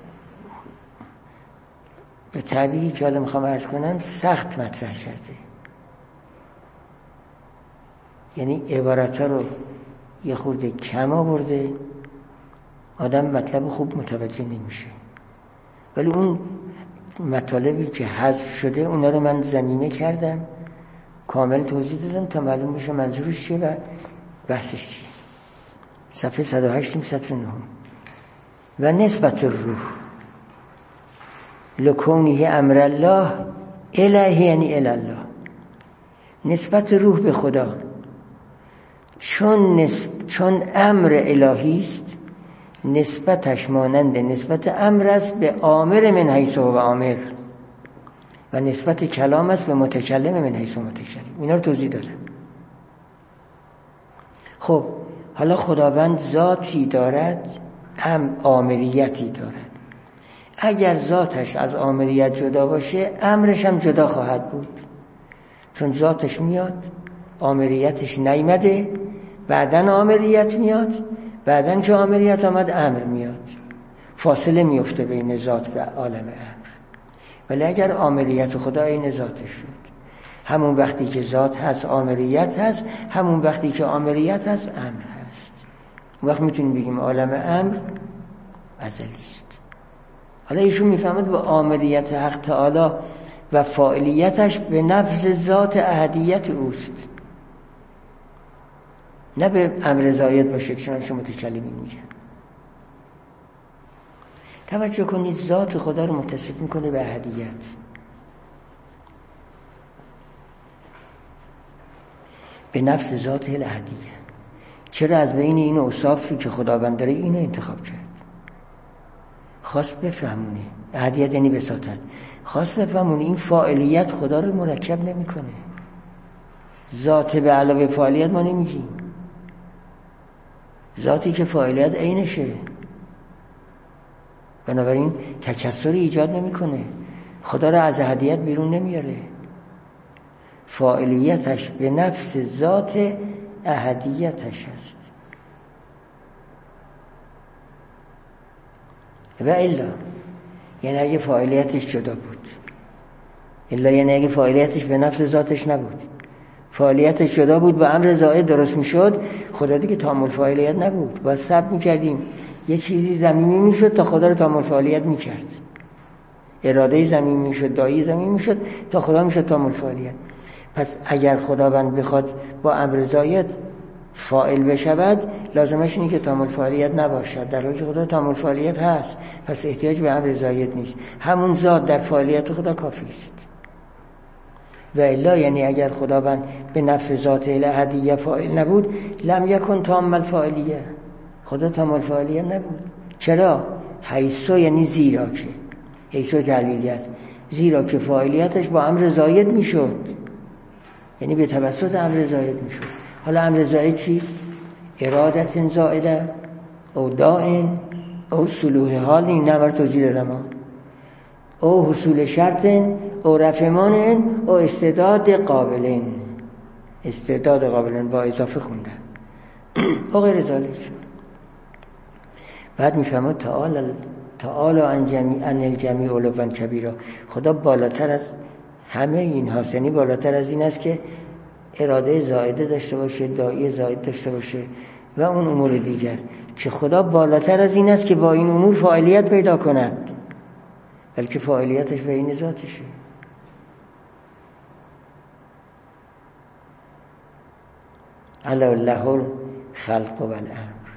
به تعبیری که حالا میخوام عرض کنم سخت مطرح کرده، یعنی عبارت ها رو یه خورده کم آورده، آدم مطلب خوب متوجه نمیشه. ولی اون مطالبی که حذف شده اونا رو من ضمیمه کردم، کامل توضیح دادم تا معلوم بشه منظورش چیه و بحثش چیه. صفحه 108 سطر 9. و نسبت الروح لکونه امر الله الیه یعنی الی الله، نسبت روح به خدا چون امر الهی است، نسبتش مانند نسبت امر است به آمر من حیث و آمر، و نسبت کلام است به متکلم من حیث و متکلم. اینا رو توضیح دادم. خب حالا خداوند ذاتی دارد، آمریتی دارد. اگر ذاتش از آمریت جدا باشه، امرش هم جدا خواهد بود، چون ذاتش میاد، آمریتش نیامده، بعدن آمریت میاد، بعدن که آمریت آمد امر میاد، فاصله میفته بین ذات و عالم امر. ولی اگر آمریت خدا این ذاتش شد، همون وقتی که ذات هست آمریت هست، همون وقتی که آمریت هست امر هست. اون وقت میتونیم بگیم عالم امر ازلی است. حالا ایشون میفهمد با آمریت حق تعالی و فاعلیتش به نفس ذات احدیت اوست، نه به امر زاید باشه چنانچه متکلمین میگن. توجه کنید، ذات خدا رو متصف میکنه به احدیت. به نفس ذات الاحدیه. چرا از بین این اوصافی که خداوند داره اینو انتخاب کرد؟ خواست بفهمونه. احدیت یعنی بساطت. خواست بفهمونه این فاعلیت خدا رو مرکب نمیکنه. ذات به علاوه فاعلیت ما نمیگیم. ذاتی که فاعلیت عینشه، بنابراین تکثری ایجاد نمیکنه، خدا را از احدیت بیرون نمیاره. فاعلیتش به نفس ذات احدیتش است. و الا یعنی اگه فاعلیتش جدا بود، الا یعنی اگه فاعلیتش به نفس ذاتش نبود، فاعلیتش جدا بود، با امر زائد درست میشد، خدا دیگه تامل فاعلیت نبود. باید صبر میکردیم یه چیزی زمینی میشد تا خدا رو تامل فاعلیت میکرد. اراده زمینی میشد، دایی زمینی میشد تا خدا میشد تامل فاعلیت. پس اگر خداوند بخواد با امر زائد فاعل بشود، لازمش اینه که تامل فاعلیت نباشد، در حالی که خدا تامل فاعلیت هست. پس احتیاج به امر زائد نیست، همون ذات در فاعلیت خدا کافی است. و الا یعنی اگر خداوند به نفس ذات الاحدیه فاعل نبود، لم یکن تام الفاعلیه، خدا تام الفاعلیه نبود. چرا؟ حیثو یعنی زیرا که، حیثو تعلیلی است، زیرا که فاعلیتش با امر زائد میشد، یعنی به توسط امر زائد میشد. حالا امر زائد چیست؟ ارادت زائده او دائن او صلوح حال، این نمر توضیح دادم، او حصول شرط او رفع مانع او استعداد قابلین، استعداد قابلین با اضافه خوندن او غیر ذالک. بعد میفهمد تعالی عن الجمیع علوا کبیرا، خدا بالاتر از همه این هاست، یعنی بالاتر از این است که اراده زائده داشته باشه، داعی زائد داشته باشه و اون امور دیگر، که خدا بالاتر از این است که با این امور فاعلیت پیدا کند، بلکه فاعلیتش به این ذاتشه. الا له خلق و الامر،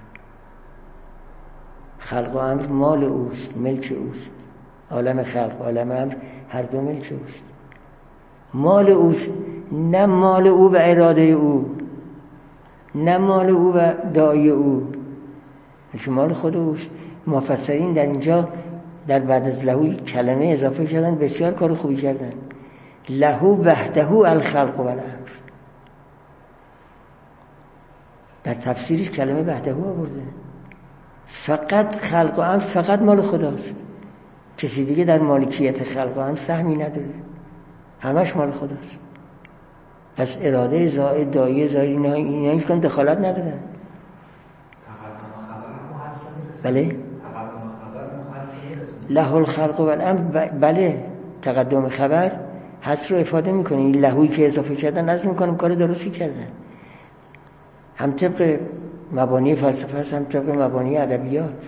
خلق و امر مال اوست، ملک اوست. عالم خلق و عالم امر هر دو ملک اوست، مال اوست، نه مال او و اراده او، نه مال او و داعی او، مال خود اوست. مفسرین در اینجا در بعد از لهو کلمه اضافه کردن، بسیار کار خوبی کردن. لهو وحده الخلق و الامر. در تفسیرش کلمه وحده آورده. فقط خلق و امر فقط مال خداست، کسی دیگه در مالکیت خلق و امر سهمی نداره، همش مال خداست. پس اراده زائد دایه زائد اینا هیچ کدوم دخالت ندارن. بله له الخلق و الامر، بله تقدم خبر حس رو افاده میکنه. این لهویی که اضافه کردن از میکنم کار درستی کردن، هم طبق مبانی فلسفه است هم طبق مبانی ادبیات.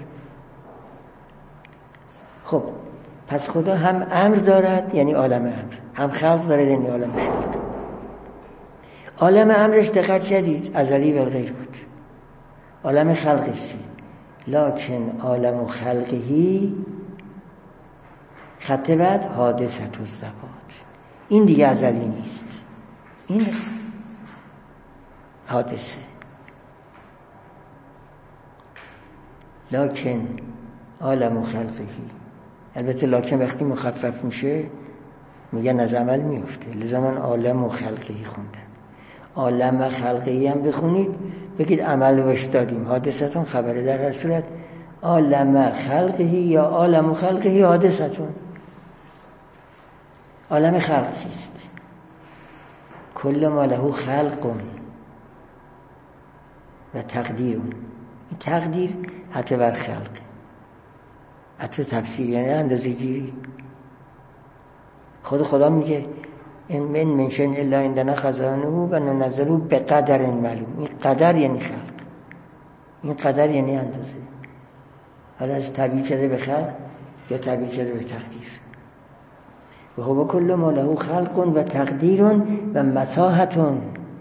خب پس خدا هم امر دارد یعنی عالم امر، هم خلق دارد یعنی عالم خلق. عالم امرش دقت کردید ازلی و غیر بود. عالم خلقش لکن عالم خلقهی خط بعد حادثه الزبات، این دیگه ازلی نیست، این حادثه. لکن عالم خلقهی، البته لکن وقتی مخفف میشه میگن از عمل میفته، لذا من عالم خلقهی خوندم. عالم خلقهی هم بخونید بگید عمل بهش دادیم، حادثتون خبره. در هر صورت عالم خلقهی یا عالم خلقهی حادثتون. عالم خلق چیست؟ کل ما له خلق و تقدیر. این تقدیر حتی بر خلق، حتی تفسیر یعنی اندازه گیری. خدا میگه من منشن الا عندنا خزانه و ننزله بقدر معلوم. این قدر یعنی خلق، این قدر یعنی اندازه. حالا از تعبیر کرده به خلق یا تعبیر کرده به تقدیر. و هو کل ما له خلق و تقدیر و مساحت،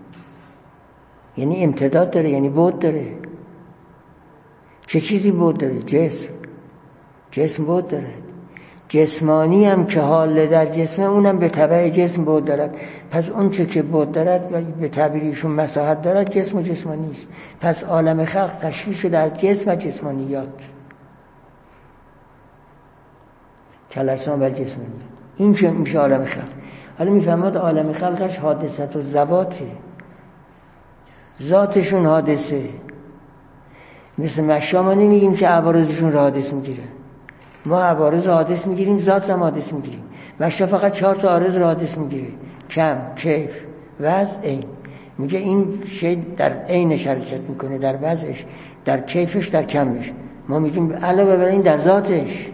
یعنی امتداد داره، یعنی بعد داره. چه چیزی بعد داره؟ جسم بعد داره. جسمانی هم که حال در جسمه اونم به تبع جسم بعد دارد. پس اون چه که بعد دارد و به تعبیرشون مساحت دارد جسم و جسمانی است. پس عالم خلق تشکیل شده از جسم و جسمانیات، کلرسان و جسمانیات. این که میشه عالم خلق. حالا میفهمد عالم خلقش حادثت و ذواته، ذاتشون حادثه. مثل مشا ما نمیگیم که عوارضشون را حادث میگیره، ما عوارض حادث میگیریم، ذات را حادث میگیریم. مشا فقط 4 تا عارض را حادث میگیره: کم، کیف، وضع، عین. میگه این شی در عینش حرکت میکنه، در وضعش، در کیفش، در کمش. ما میگیم علاوه بر این در ذاتش.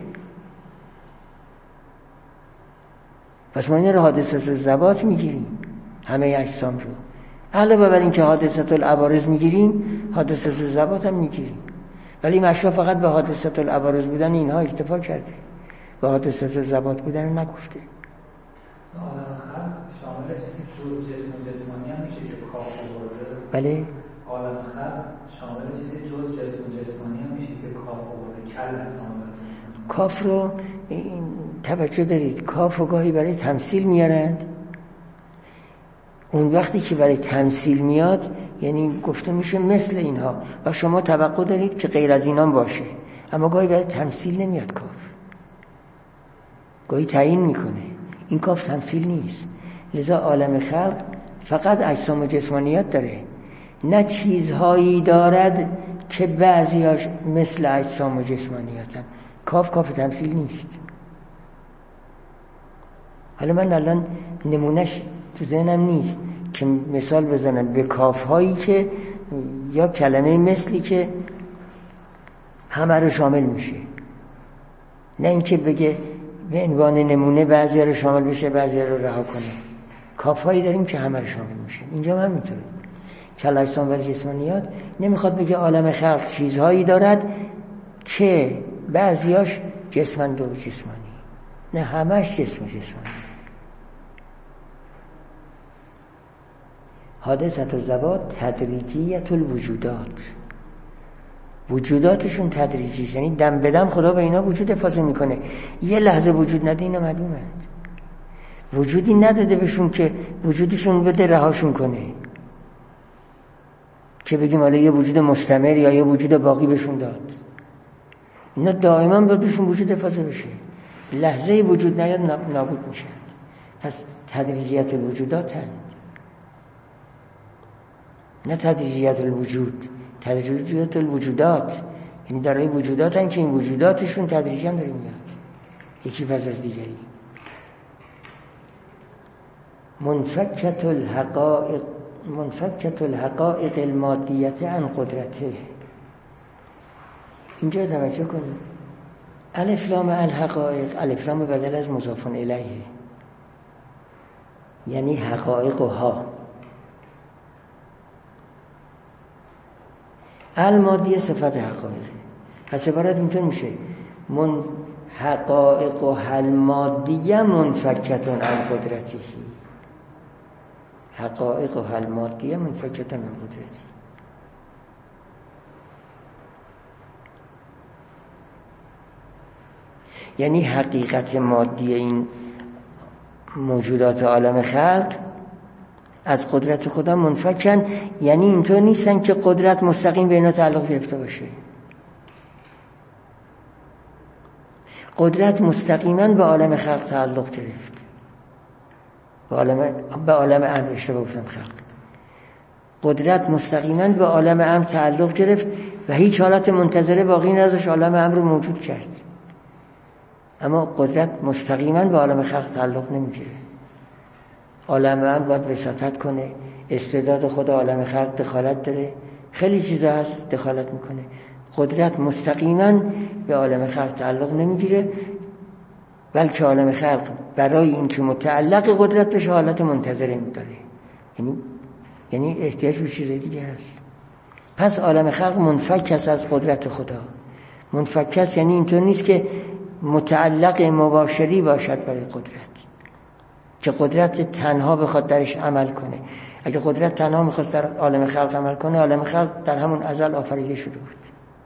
پس ما این رو حادثت الذوات میگیریم، همه اجسام رو. علاوه بر این که حادثت العوارض میگیریم، حادثت الذوات هم میگیریم. ولی مشا فقط به حادثت العوارض بودن اینها اکتفا کرده، به حادثت الذوات بودن رو نگفته. عالم خلق شامل چیزی جز جسم و جسمانی هم میشه که کاف آورده. بله. عالم خلق شامل چیزی جز جسم و جسمانی هم میشه که کاف آورده. کل انسان کاف رو توجه دارید، کاف رو گاهی برای تمثیل میارند. اون وقتی که برای تمثیل میاد یعنی گفته میشه مثل اینها و شما توقع دارید که غیر از اینان باشه، اما گاهی برای تمثیل نمیاد کاف، گاهی تعیین میکنه. این کاف تمثیل نیست. لذا عالم خلق فقط اجسام و جسمانیات داره، نه چیزهایی دارد که بعضیاش مثل اجسام و جسمانیاتن. کاف تمثیل نیست. حالا من الان نمونهش تو ذهنم نیست که مثال بزنم به کاف هایی که یا کلمه مثلی که همه رو شامل میشه، نه اینکه بگه به عنوان نمونه بعضی رو شامل بشه بعضی رو رها کنه. کاف هایی داریم که همه رو شامل میشه. اینجا هم میتونه کل اجسام و جسمانیات نمیخواد بگه عالم خلق چیزهایی دارد که بعضیاش جسمند و جسمانی، نه همش جسم و جسمانی. حادثت الذوات تدریجیت الوجودات، وجوداتشون تدریجی، یعنی دم به دم خدا به اینا وجود افاضه میکنه. یه لحظه وجود نده اینا معدومند. وجودی نداده بهشون که وجودشون بده رهاشون کنه که بگیم حالا یه وجود مستمر یا یه وجود باقی بهشون داد. اینا دائما باید بهشون وجود افاظه بشه، لحظه وجود نیاد نابود میشن. پس تدریجیت الوجودات هست، نه تدریجیت الوجود، تدریجیت الوجودات، یعنی دارای وجودات هم که این وجوداتشون تدریجا داره میاد یکی پس از دیگری. منفکت الحقائق المادیت عن قدرته. اینجا توجه کنید، الف لام الحقائق، الف لام بدل از مضاف الیه، یعنی حقائقها. المادیه صفت حقائق، پس عبارت اینطور میشه حقائق المادیه منفکتون عن قدرته. حقائق المادیه منفکتون عن قدرته، یعنی حقیقت مادی این موجودات عالم خلق از قدرت خدا منفکن، یعنی اینطور نیستن که قدرت مستقیم به اینا تعلق گرفته باشه. قدرت مستقیما به عالم خلق تعلق گرفت، به عالم امر، اشتباه گفتم خلق. قدرت مستقیما به عالم امر تعلق گرفت و هیچ حالت منتظره باقی نذاشت، عالم امر رو موجود کرد. اما قدرت مستقیما به عالم خلق تعلق نمیگیره. عالم امر باید وساطت کنه، استعداد خود عالم خلق دخالت داره، خیلی چیزا هست دخالت میکنه. قدرت مستقیما به عالم خلق تعلق نمیگیره، بلکه عالم خلق برای اینکه متعلق قدرت بشه حالت منتظره میداره، یعنی احتیاج به چیز دیگه هست. پس عالم خلق منفک است از قدرت خدا. منفک است یعنی اینطور نیست که متعلق مباشری باشد برای قدرت، که قدرت تنها بخواد درش عمل کنه. اگه قدرت تنها میخواست در عالم خلق عمل کنه، عالم خلق در همون ازل آفریده شده بود.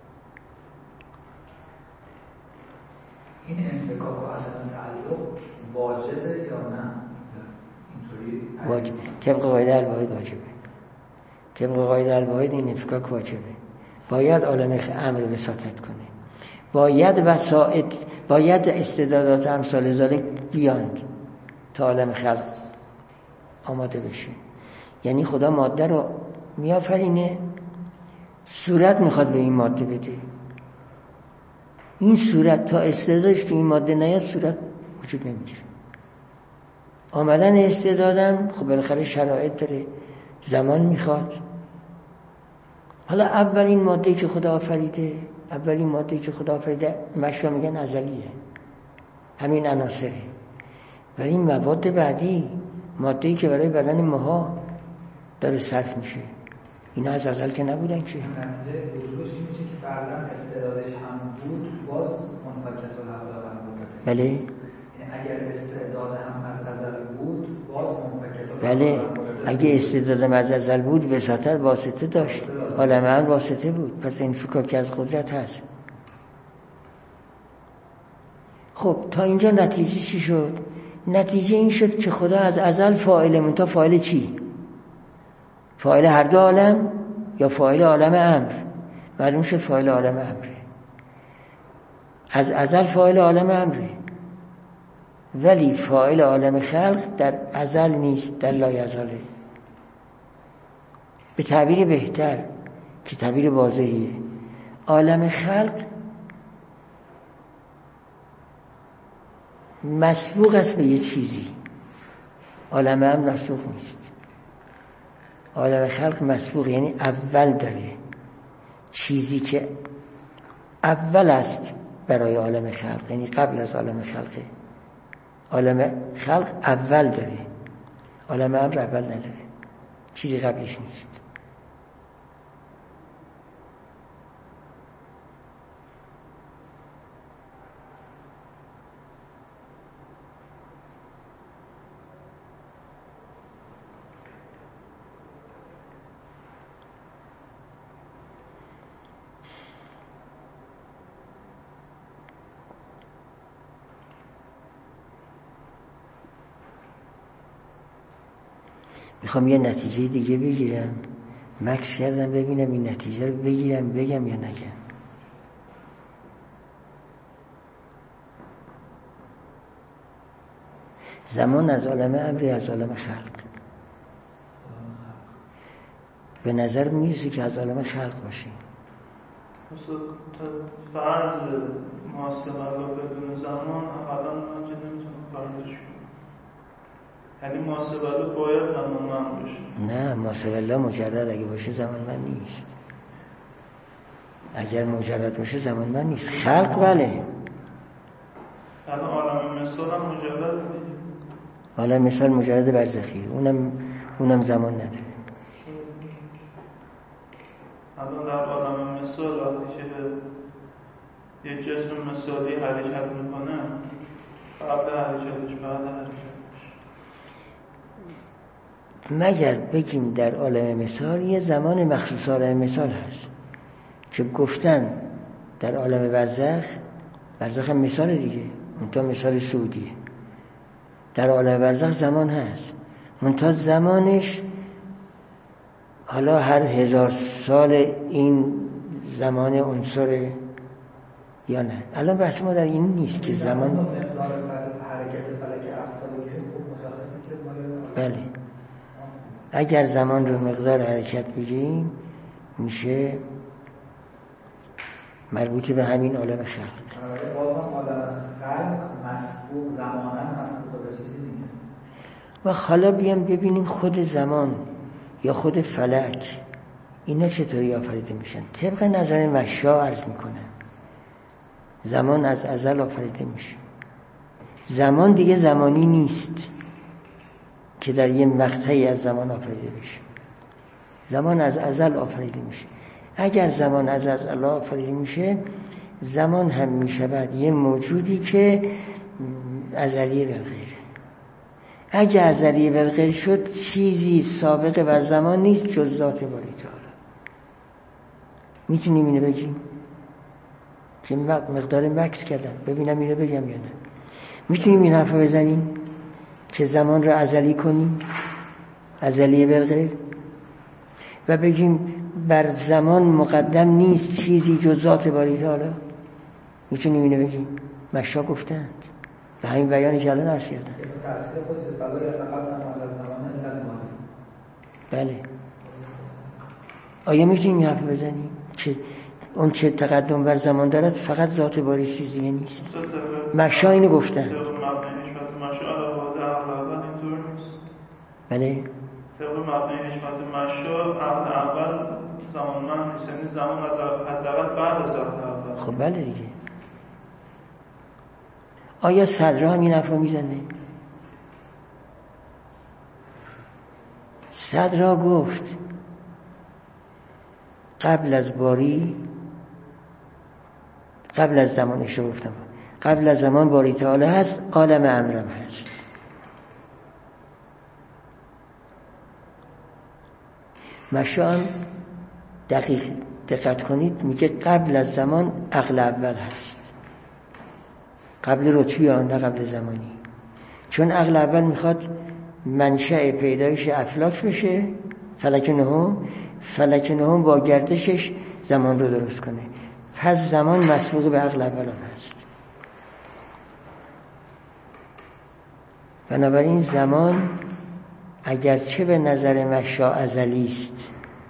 این انفکاک و عدم تعلق واجبه یا نه؟ اینطوری واجب. طبق قاعده الواحد واجبه. طبق قاعده الواحد این انفکاک واجبه. باید عالم امر وساطت کنه، باید استعدادات امثال ذالک بیاند تا عالم خلق آماده بشه. یعنی خدا ماده رو میآفرینه، صورت میخواد به این ماده بده. این صورت تا استعدادش تو این ماده نیاد صورت وجود نمیگیره. آمدن استعدادم خب بالاخره شرایط داره، زمان میخواد. حالا اولین ماده‌ای که خدا آفریده، مشوا میگن ازلیه، همین عناصره. ولی این مواد بعدی، ماده‌ای که برای بدن ماها داره صرف میشه، اینا از ازل که نبودن که. نتیجه وجودش این میشه که فرضاً استعدادش هم بود، باز منفکت الحقائق هم بود. بله. یعنی اگر استعداد هم از ازل بود، باز منفکت بله. الحقائق هم بود. اگه استعدادم از ازل بود، وساطت واسطه داشت، عالم امر واسطه بود، پس این فکاکی از قدرت هست. خب تا اینجا نتیجه چی شد؟ نتیجه این شد که خدا از ازل فاعله. منتها فاعل چی؟ فاعل هر دو عالم یا فاعل عالم امر؟ معلوم شد فاعل عالم امره. از ازل فاعل عالم امره، ولی فاعل عالم خلق در ازل نیست، در لایزاله. به تعبیر بهتر که تعبیر واضحیه، عالم خلق مسبوق است به یه چیزی، عالم امر مسبوق نیست. عالم خلق مسبوق یعنی اول داره، چیزی که اول است برای عالم خلق، یعنی قبل از عالم خلقه. عالم خلق اول داره، عالم امر اول نداره، چیزی قبلش نیست. میخوام یه نتیجه دیگه بگیرم، مکس کردم ببینم این نتیجه رو بگیرم بگم یا نگم. زمان از عالم امری، از عالم خلق. به نظر میرسی که از عالم خلق باشه. فرض محاسبه رو بدون زمان الان من نمیتونم فرضش کنم. یعنی محاسبه رو باید زمان باشه. نه، محاسبه الله مجرد اگه باشه زمان من نیست. اگر مجرد باشه زمان من نیست. خلق بله. الان عالم مثال هم مجرد دیگه. عالم مثال مجرد برزخی، اونم زمان نداره. الان در عالم مثال وقتی که یه جسم مثالی حرکت میکنه، قبل حرکتش بعد حرکتش، مگر بگیم در عالم مثال یه زمان مخصوص عالم مثال هست که گفتن در عالم برزخ هم مثال دیگه، منتها مثال سعودیه. در عالم برزخ زمان هست، منتها زمانش حالا هر 1000 سال این زمان عنصره یا نه. الان بحث ما در این نیست که زمان حرکت فلک اقصایی که مشخصه که بله، اگر زمان رو مقدار حرکت بگیریم میشه مربوط به همین عالم خلق. باز هم عالم خلق مسبوق زماناً مسبوق به چیزی نیست. و حالا بیام ببینیم خود زمان یا خود فلک اینا چطوری آفریده میشن. طبق نظر مشا عرض میکنه زمان از ازل آفریده میشه. زمان دیگه زمانی نیست که در یه مقطعی از زمان آفریده بشه. زمان از ازل آفریده میشه. اگر زمان از ازل آفریده میشه، زمان هم میشود یه موجودی که ازلیه بالغیره. اگر ازلیه بالغیر شد، چیزی سابقه بر زمان نیست جز ذات باری تعالی. میتونیم اینو بگیم که مقدار مکس کردم ببینم اینو بگم یا نه. میتونیم این حرفو بزنیم که زمان رو ازلی کنیم، ازلیه بالغیر، و بگیم بر زمان مقدم نیست چیزی جز ذات باری تعالی. میتونیم اینو بگیم. مشا گفتند و همین بیانی که الان عرض کردم. بله. آیا میتونیم این حرف بزنیم که اون چه تقدم بر زمان دارد فقط ذات باری چیزی نیست؟ مشا اینو گفتند. بله. طبق مبنی حکمت مشا عقل اول زمان من نیست، یعنی زمان حداقل بعد از عقل اول. خب بله دیگه. آیا صدرا هم این حرفا میزنه؟ صدرا گفت قبل از باری، قبل از زمانش رو گفتم، قبل از زمان باری تعالی هست، عالم امرم هست. مشام دقت کنید میگه قبل از زمان عقل اول هست. قبل رتبی آن، نه قبل زمانی. چون عقل اول میخواد منشأ پیدایش افلاک بشه، فلک نهم با گردشش زمان رو درست کنه. پس زمان مسبوق به عقل اول هم هست. بنابراین زمان اگرچه به نظر مشا ازلی است،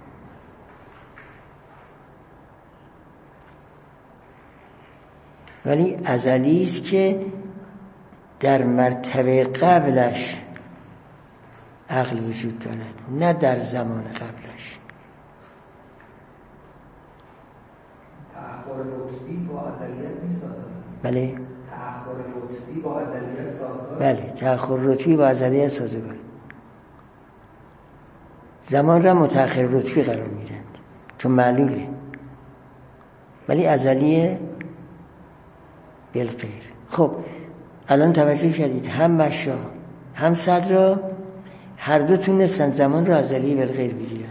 ولی ازلی است که در مرتبه قبلش عقل وجود دارد، نه در زمان قبلش. تأخر رتبی با ازلیت میسازد. بله. تأخر رتبی با ازلیت سازگار. بله، تأخر رتبی با ازلیت سازگار. زمان را متأخر رتبی قرار میدند چون معلوله، ولی ازلیه بالغیر. خب الان توجه کردید هم مشا هم صدرا هر دو تونستن زمان را ازلی بالغیر بگیرند.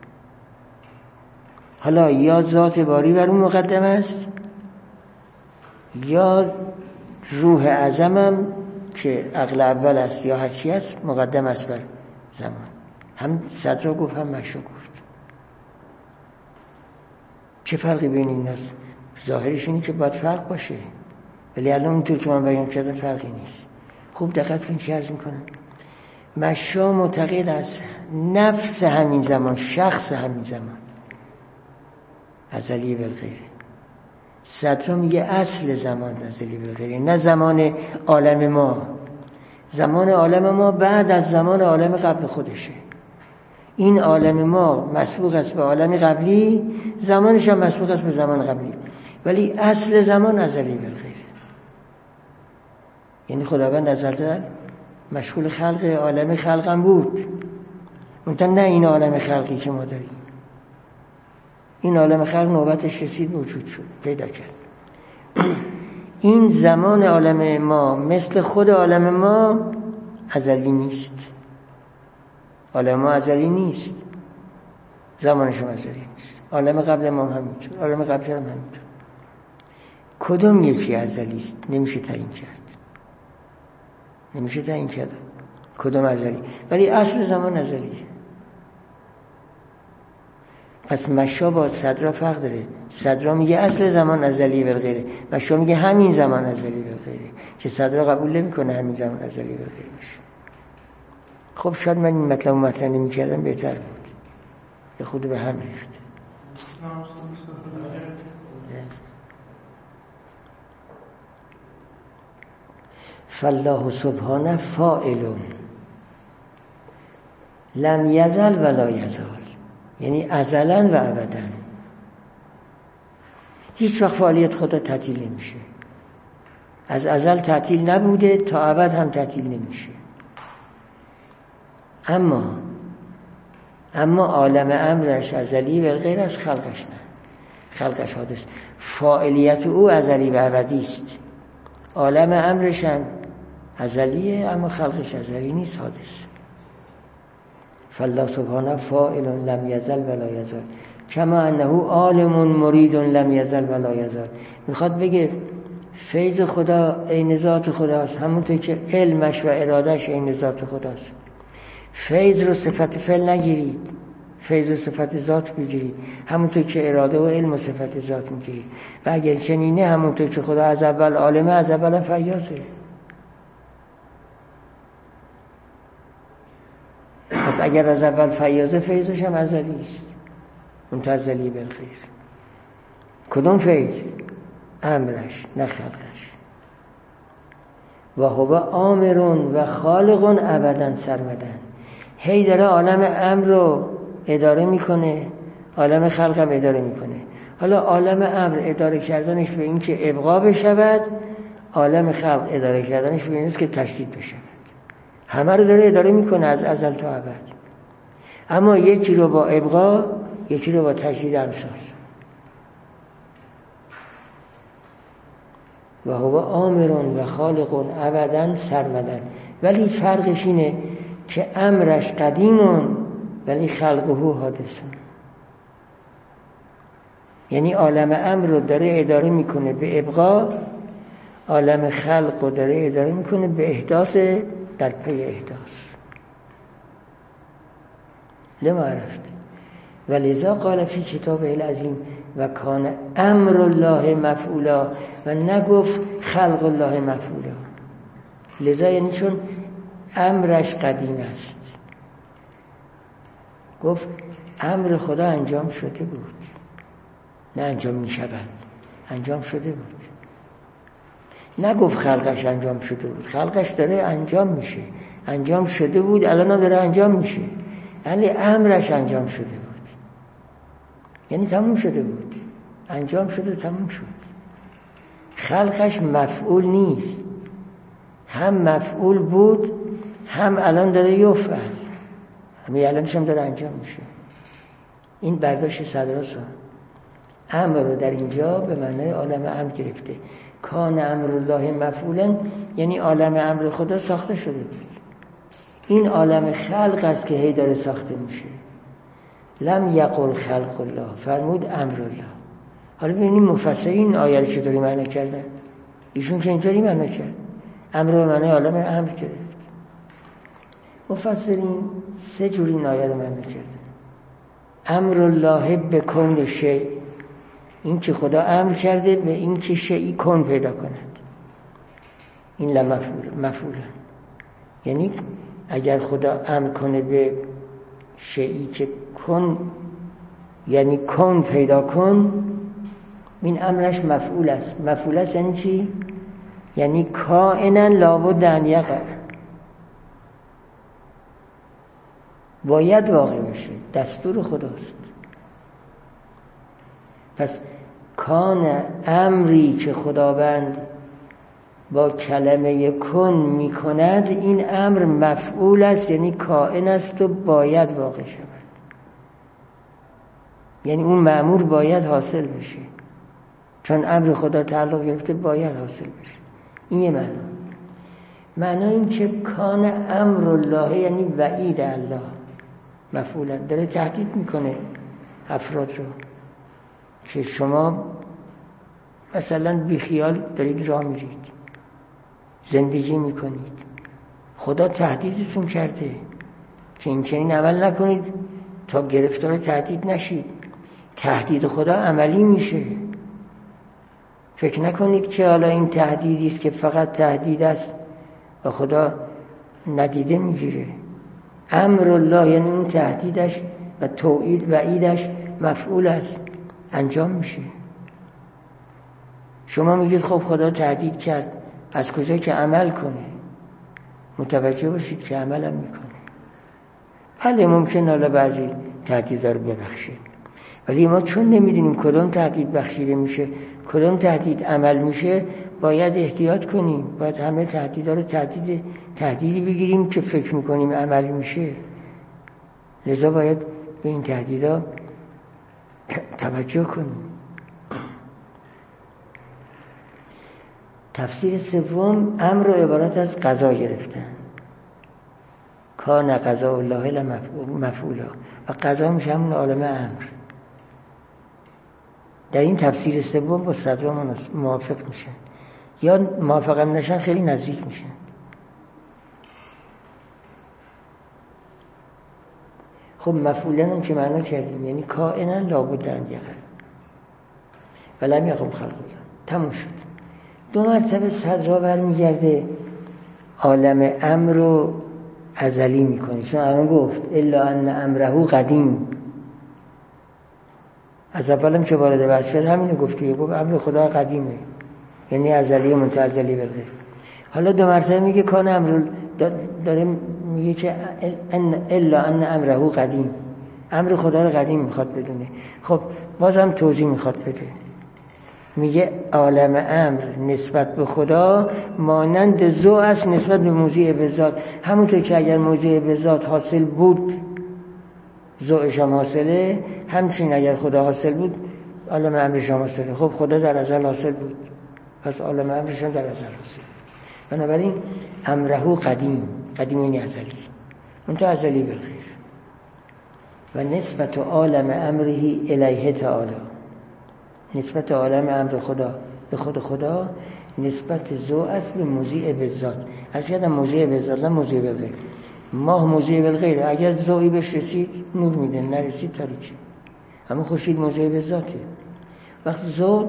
حالا یا ذات باری بر اون مقدم است، یا روح اعظمم که عقل اول است یا هرچی است مقدم است بر زمان. هم صدرا گفت هم مشا گفت. چه فرقی بین این است؟ ظاهرش اینه که باید فرق باشه، ولی الان اونطور که من بیان کردم فرقی نیست. خوب دقت کن چی عرض میکنم. مشا معتقد است نفس همین زمان، شخص همین زمان ازلی بالغیره. صدرا میگه اصل زمان ازلی بالغیره، نه زمان عالم ما. زمان عالم ما بعد از زمان عالم قبل خودشه. این عالم ما مسبوق است به عالم قبلی، زمانش هم مسبوق است به زمان قبلی، ولی اصل زمان ازلی بالغیره. یعنی خداوند از ازل مشغول خلق عالم خلقم بود، منتها نه این عالم خلقی که ما داریم. این عالم خلق نوبتش رسید، وجود شد، پیدا کرد. این زمان عالم ما مثل خود عالم ما ازلی نیست. عالم ما ازلی نیست، زمانش هم ازلی نیست. عالم قبل ما همینطور، عالم قبل هم همینطور. کدوم یکی ازلی است؟ نمیشه تعیین کرد، نمیشه تعیین کرد کدوم ازلی، ولی اصل زمان ازلیه. پس مشا با صدرا فرق داره. صدرا میگه اصل زمان ازلی بالغیره، مشا میگه همین زمان ازلی بالغیره، که صدرا قبول نمیکنه همین زمان ازلی بالغیره باشه. خب شاید من این مطلب مطرح نمی‌کردم بهتر بود، به خود به هم ریخته. فالله سبحانه فاعل لم یزل ولا یزال، یعنی ازلا و ابدا. هیچ وقت فعالیت خدا تعطیل نمیشه. از ازل تعطیل نبوده، تا ابد هم تعطیل نمیشه. اما عالم امرش ازلی و غیر از خلقش نه، خلقش حادث. فاعلیت او ازلی و ابدی است. عالم امرش هم ازلیه، اما خلقش ازلی نیست، حادث. فالله سبحانه فاعل لم یزل ولا یزال کما انه عالم مرید لم یزل ولا یزال. میخواد بگه فیض خدا عین ذات خداست، همونطور که علمش و ارادش عین ذات خداست. فیض رو صفت فعل نگیرید، فیض رو صفت ذات بگیرید، همونطور که اراده و علم و صفت ذات میگیرید. و اگر چنینه همونطور که خدا از اول عالمه، از اول فیاضه. پس اگر از اول فیاضه، فیضش هم ازلی است، منتزلی بالخیر. کدوم فیض؟ امرش، نه خلقش. و هو آمر و خالق ابدا سرمدن. هی داره عالم امر رو اداره میکنه، عالم خلق هم اداره میکنه. حالا عالم امر اداره کردنش به این که ابقا بشود، عالم خلق اداره کردنش به این است که تشدید بشود. همه رو داره اداره میکنه از ازل تا ابد، اما یکی رو با ابقا، یکی رو با تشدید امثال. و هو آمر و خالق ابدا سرمدن. ولی فرقش اینه که امرش قدیمون ولی خلقه حادثون. یعنی عالم امر رو داره اداره میکنه به ابقا، عالم خلق رو داره اداره میکنه به احداث در پی احداث. لما عرفت ولذا قال فی کتاب العظیم و کان امر الله مفعولا، و نگفت خلق الله مفعولا. لذا یعنی چون امرش قدیم است، گفت امر خدا انجام شده بود، نه انجام می شود، انجام شده بود. نگفت خلقش انجام شده بود، خلقش داره انجام میشه، انجام شده بود، الان داره انجام میشه. ولی امرش انجام شده بود، یعنی تموم شده بود، انجام شده، تموم شد. خلقش مفعول نیست، هم مفعول بود، هم الان داره یفعل، همین الانش هم داره انجام میشه. این برداشت صدراست. امر رو در اینجا به معنای عالم امر گرفته. کان امر الله مفعولا، یعنی عالم امر خدا ساخته شده بود. این عالم خلق است که هی داره ساخته میشه. لم یقل خلق الله، فرمود امر الله. حالا ببینیم مفسرین آیه رو چطوری معنی کردن. ایشون که اینطوری معنی کرد، امر به معنی عالم امر گرفت. مفسرین سه جوری این آیه رو معنی کردن. امر الله به کون شیء، این که خدا امر کرده به این که شیئی کن پیدا کند، این لمفعول مفعوله. یعنی اگر خدا امر کنه به شیئی که کن، یعنی کن پیدا کن، این امرش مفعول است. مفعول است یعنی چی؟ یعنی کائنا لابد ان یقع، باید واقع بشه، دستور خداست. پس کان امری که خداوند با کلمه کن میکند، این امر مفعول است، یعنی کائن است و باید واقع شود، یعنی اون مأمور باید حاصل بشه، چون امر خدا تعلق گرفته باید حاصل بشه. این یه معنا این که کان امر الله یعنی وعید الله مفعولا، داره تهدید میکنه افراد رو که شما مثلا بیخیال دارید راه میرید، زندگی میکنید، خدا تهدیدتون کرده که این چنین عمل نکنید تا گرفتار تهدید نشید. تهدید خدا عملی میشه. فکر نکنید که حالا این تهدیدی است که فقط تهدید است و خدا ندیده میگیره. امر الله یعنی اون تهدیدش و توعید وعیدش مفعول است، انجام میشه. شما میگید خب خدا تهدید کرد، از کجا که عمل کنه؟ متوجه باشید که عملم میکنه. بله ممکن حالا بعضی تهدید رو ببخشه، ولی ما چون نمیدونیم کدوم تهدید بخشیده میشه کدوم تهدید عمل میشه، باید احتیاط کنیم. باید همه تهدیدها رو تهدیدی بگیریم که فکر میکنیم عمل میشه. لذا باید به این تهدیدها توجه کنیم. تفسیر سوم، امر رو عبارت از قضا گرفتن. کان قضاء الله مفعولا، و قضا میشه همون عالم امر. در این تفسیر سوم با صدرا موافق میشن، یا موافق هم نشن خیلی نزدیک میشن. خب مفعولا هم که معنا کردیم، یعنی کائنا لابد ان یقع ولم یقم خلق الله. تموم شد. 2 مرتبه صدرا برمیگرده عالم امر رو ازلی میکنه، چون الان گفت الا ان امره قدیم. از اولم که وارد بحث شد همینو گفته، گفت امر خدا قدیمه، یعنی ازلی و منتزلی بده. حالا 2 مرتبه میگه کان امر، داره میگه که الا ان امره قدیم، امر خدا رو قدیم میخواد بدونه. خب بازم توضیح میخواد بده، میگه عالم امر نسبت به خدا مانند ذو است نسبت به موضع به ذات. همونطور که اگر موضع به ذات حاصل بود ذوش هم حاصله، همچنین اگر خدا حاصل بود عالم امرش هم حاصله. خب خدا در ازل حاصل بود، پس عالم امرش هم در ازل حاصل. بنابراین امره قدیم، قدیم یعنی ازلی، منتها ازلی بالخیر. و نسبت عالم امره الیه تعالی، نسبت عالم امر خدا به خود خدا نسبت ذو است به موضع به ذات. از یادم موضع به ذات، نه موضع به غیر. ماه موضع به غیر، اگر ذوی بهش رسید نور میده، نرسید تاریکه. اما خورشید موضع به ذاته. وقتی ذو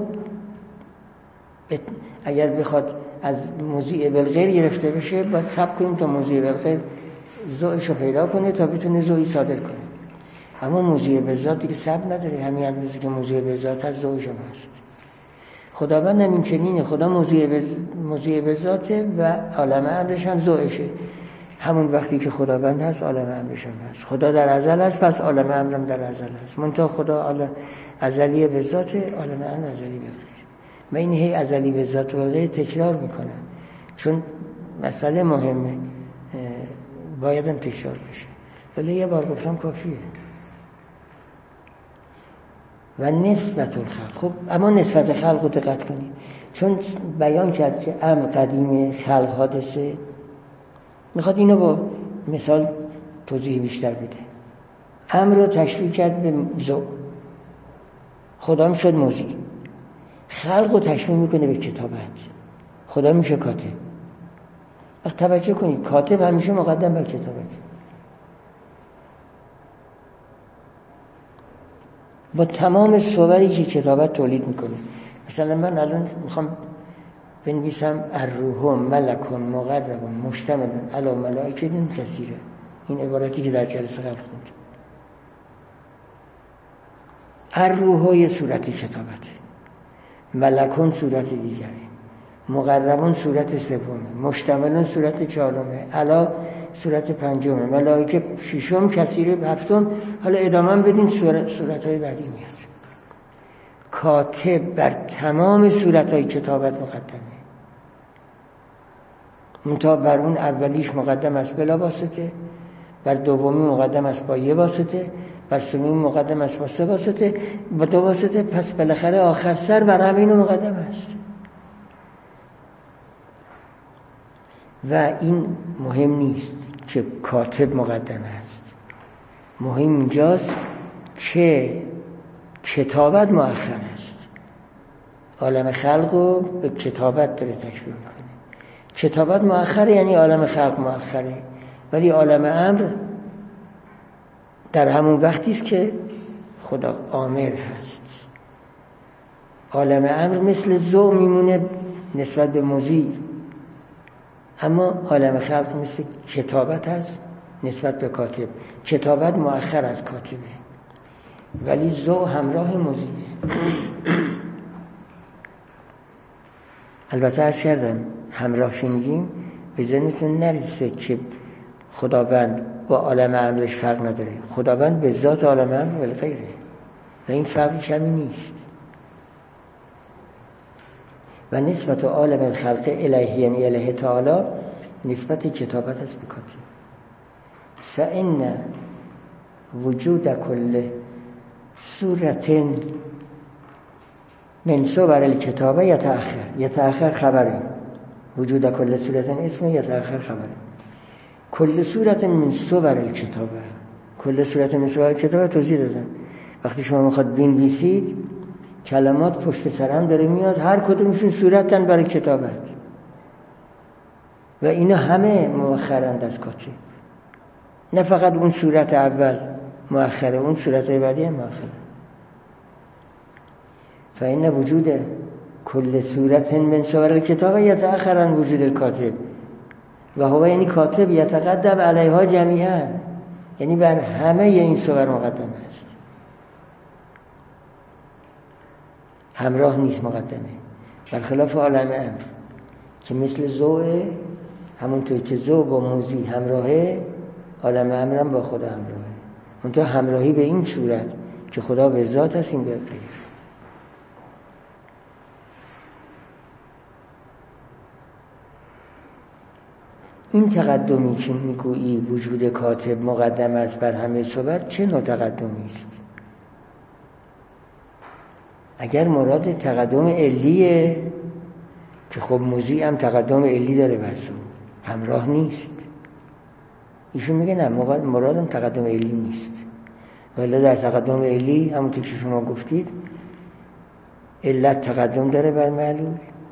اگر بخواد از موضع به غیر گرفته بشه، باید صبر کنیم تا موضع به غیر ذویشو پیدا کنه تا بتونه ذوی صادر کنه. اما موضع به ذات دیگه صبر نداره، همین اندازه که موضع به ذات از ذویش هست. خداوند هم این چنینه، خدا موضع به ذاته و عالم امرش هم ذویشه. همون وقتی که خداوند هست عالم امرش هم هست. خدا در ازل هست، پس عالم امرم در ازل هست. منتها خدا عالم ازلی به ذاته، عالم امر ازلی به غیر. و این هی ازلی به ذات و غیر تکرار میکنن، چون مسئله مهمه، باید هم تکرار بشه. ولی یه بار گفتم کافیه. و نسبت الخلق. خب اما نسبت خلق رو دقت کنید، چون بیان کرد که امر قدیم خلق حادثه، میخواد اینو با مثال توضیح بیشتر بده. امر رو تشبیه کرد به ذو، خدا میشد موضع. خلق رو تشبیه میکنه به کتابت، خدا میشه کاتب. وقت توجه کنید، کاتب همیشه مقدم بر کتابت. با تمام صوری که کتابت تولید میکنه. مثلا من الان میخوام بنویسم الروح ملک مقرب مشتمل علی ملائکه کثیره. این عبارتی که در جلسه قبل خوند. الروح یه صورت کتابته، ملکون صورت دیگره، مقربون صورت سومه، مشتملون صورت چهارمه، علا صورت پنجمه، ملائکه ششم، کثیره هفتم. حالا ادامه بدین صورت‌های بعدی میاد. کاتب بر تمام صورت‌های کتابت مقدمه، منتها بر اون اولیش مقدم است بلا واسطه، بر دومی مقدم است با یه واسطه، بر سومی مقدم است با سه واسطه، با دو واسطه. پس بالاخره آخر سر بر همین مقدم است. و این مهم نیست که کاتب مقدم است، مهم اینجاست که کتابت مؤخر است. عالم خلق رو به کتابت داره تشبیه میکنه. کتابت مؤخره یعنی عالم خلق مؤخره، ولی عالم امر در همون وقتی است که خدا آمر هست. عالم امر مثل ذو میمونه نسبت به مضی، اما عالم خلق مثل کتابت هست نسبت به کاتب. کتابت مؤخر از کاتبه، ولی ذو همراه مضیه. البته عرض کردم همراهش میگیم به ذهنتون نرسه که خداوند با عالم امرش فرق نداره. خداوند به ذات عالم امر ولی غیره و این فرقش همین نیست. و نسبت عالم الخلق الیه یعنی الیه تعالی نسبت کتابت است به کاتب. فإن وجود کل صورت من صور الکتابه یتأخر خبره. وجود کل صورت اسم یتأخر خبره. کل صورت من صور الکتابه، کل صورت من صور الکتابه توضیح دادن. وقتی شما میخواد بنویسید کلمات پشت سر هم داره میاد، هر کدومشون صورتن برای کتابت و اینا همه مؤخرند از کاتب. نه فقط اون صورت اول مؤخره، اون صورت بعدی هم مؤخره. فإن وجود کل صورت من صور الکتابه یتأخر عن وجود الکاتب و هو یعنی کاتب یتقدم علیها جمیعا، یعنی بر همه این صور مقدم است، همراه نیست مقدمه. برخلاف عالم امر که مثل ذوء، همونطور که ذو با موزی همراهه، عالم امر هم با خدا همراهه. اونطور همراهی به این صورت که خدا به ذات است، این به غیر. این تقدمی که میگویی وجود کاتب مقدم است بر همه صورت، چه نوع تقدمی است؟ اگر مراد تقدم علیه که خب موزی هم تقدم علی داره بسو همراه نیست. ایشون میگه نه، مرادم تقدم علی نیست، ولی در تقدم علی همونطور که شما گفتید علت تقدم داره بر معلول.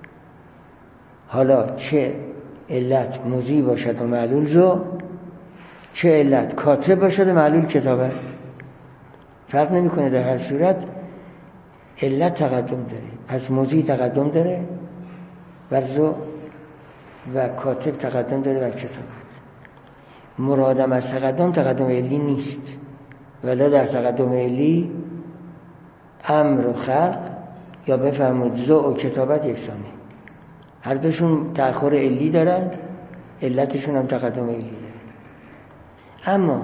حالا چه علت موزی باشد و معلول ذو، چه علت کاتب باشد و معلول کتابت، فرق نمیکنه. در هر صورت علت تقدم داره. پس موزی تقدم داره بر ذو و کاتب تقدم داره بر کتابت. مرادم از تقدم علی نیست، ولی در تقدم علی امر و خلق یا بفرمود ذو و کتابت یکسانه، هر دوشون تأخر علی دارن، علتشون هم تقدم علی داره. اما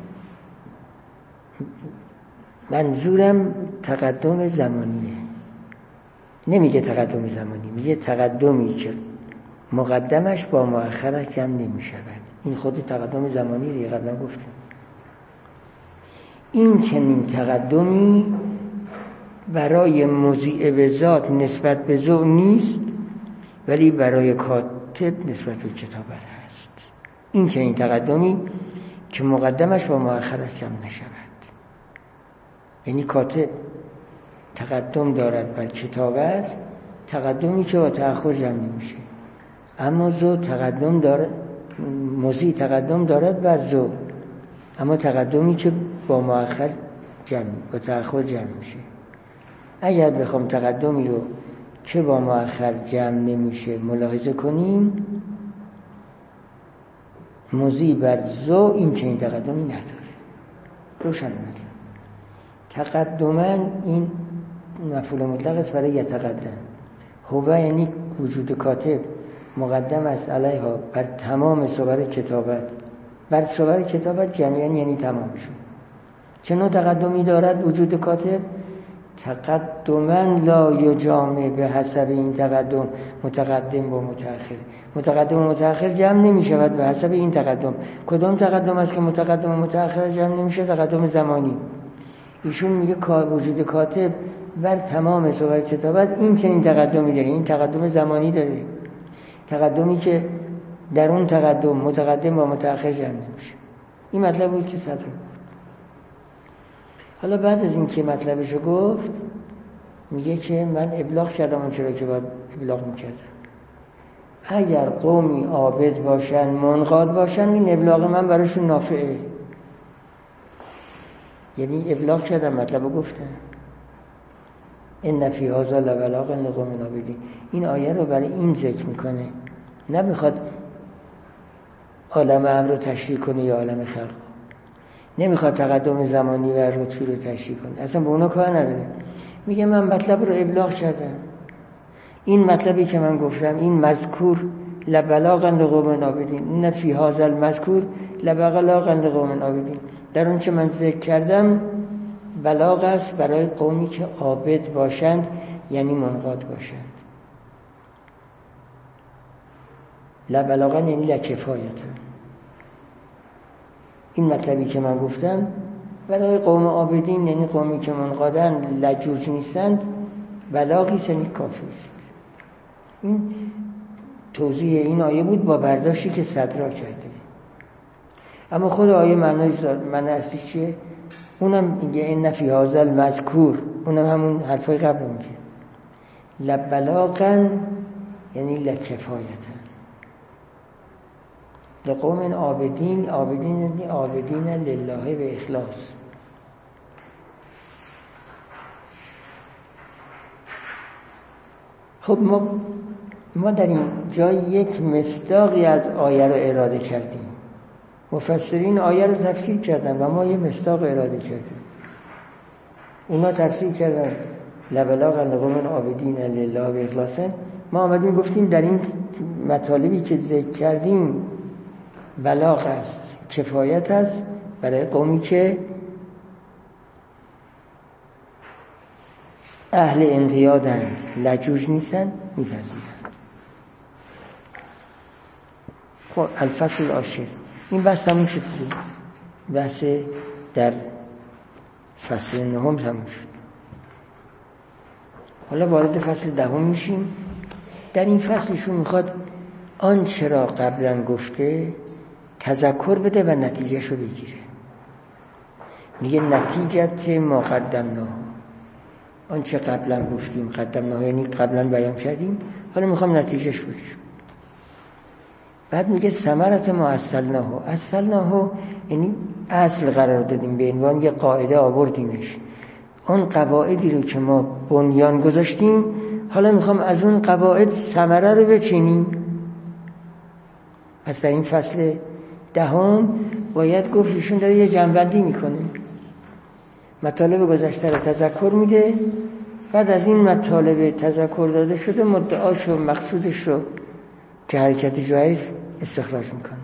منظورم تقدم زمانیه، نمیگه تقدم زمانی، میگه تقدمی که مقدمش با مؤخرش جمع نمیشود. این خود تقدم زمانی رو قبلا گفتم. این چنین تقدمی برای مضیع به ذات نسبت به ذو نیست، ولی برای کاتب نسبت به کتابت هست. این چنین تقدمی که مقدمش با مؤخرش جمع نشود. یعنی کاتب تقدم دارد بر کتابت، تقدمی که با تأخر جمع نمیشه. اما ذو تقدم دارد، مضی تقدم دارد بر ذو، اما تقدمی که با مؤخر جمع با تأخر جمع میشه. اگر بخوام تقدمی رو که با مؤخر جمع نمیشه ملاحظه کنیم مضی بر ذو این چنین تقدمی نداره. روشن مطلب. تقدما این مفعول مطلق است برای یتقدم. هو یعنی وجود کاتب مقدم است علیها بر تمام صور کتابت، بر صور کتابت جمعاً یعنی تمامشون. چه نوع تقدمی دارد وجود کاتب؟ تقدما لا یجامع به حسب این تقدم متقدم و متأخر. متقدم و متأخر جمع نمی شود به حسب این تقدم. کدام تقدم است که متقدم و متأخر جمع نمیشه؟ تقدم زمانی. ایشون میگه وجود کاتب بر تمام صور کتابت این چنین تقدمی داره، این تقدم زمانی داره، تقدمی که در اون تقدم متقدم و متأخر جمع نمیشه. این مطلب بود که صدر بود. حالا بعد از این که مطلبشو گفت میگه که من ابلاغ کردم اون چرا که باید ابلاغ میکردم. اگر قومی عابد باشن منقاد باشن این ابلاغ من براشون نافعه. یعنی ابلاغ کردم مطلبو گفتم. ان فی هذا لبلاغ لقوم عابدین. این آیه رو برای این ذکر میکنه، نمیخواد عالم امر رو تشریح کنه یا عالم خلق، نمیخواد تقدم زمانی و رتبی رو تشریح کنه، اصلا به اونا کار نداره. میگه من مطلب رو ابلاغ کردم، این مطلبی که من گفتم این مذکور لبلاغ لقوم عابدین، ان فی هذا المذکور لبلاغ لقوم عابدین، در اون چه من ذکر کردم بلاغ است برای قومی که عابد باشند، یعنی منقاد باشند. لبلاغا یعنی لکفایتا. این مطلبی که من گفتم برای قوم عابدین یعنی قومی که منقادن لجوج نیستند بلاغی سنی کافی است. این توضیح این آیه بود با برداشتی که صدرا کرده. اما خود آیه معنی اصلی چیه؟ اونم میگه این فی هذا المذکور، اونم همون حرفای قبل میگه لبلاغا یعنی لکفایتا لقوم عابدین. عابدین یعنی عابدین لله به اخلاص. خب ما در این جای یک مصداقی از آیه رو اراده کردیم. مفسرین آیه رو تفسیر کردن و ما یه مصداق اراده کردیم. اونا تفسیر کردن لبلاغ لقوم عابدین لله به اخلاص. ما آمدیم گفتیم در این مطالبی که ذکر کردیم بلاغ است، کفایت است برای قومی که اهل انقیادن، لجوج نیستن، میپذیرند. خب الفصل العاشر، این بحث تموم شد. بحث در فصل 9 تموم شد. حالا وارد فصل 10 میشیم. در این فصلشون میخواد آنچه را قبلا گفته تذکر بده و نتیجهش رو بگیره. میگه نتیجت ما قدمناه، آنچه قبلا گفتیم قدمناه یعنی قبلا بیان کردیم، حالا میخوام نتیجهش بگیرم. بعد میگه ثمرت ما اصلناه یعنی اصل قرار دادیم، به عنوان یه قاعده آوردیمش. اون قواعدی رو که ما بنیان گذاشتیم حالا میخوام از اون قواعد ثمره رو بچینیم. پس در این فصل 10 باید گفت ایشون داره یه جنبندی میکنه، مطالب گذشته رو تذکر میده، بعد از این مطالب تذکر داده شده مدعاش و مقصودش رو که حرکت جایز استخراج میکنه.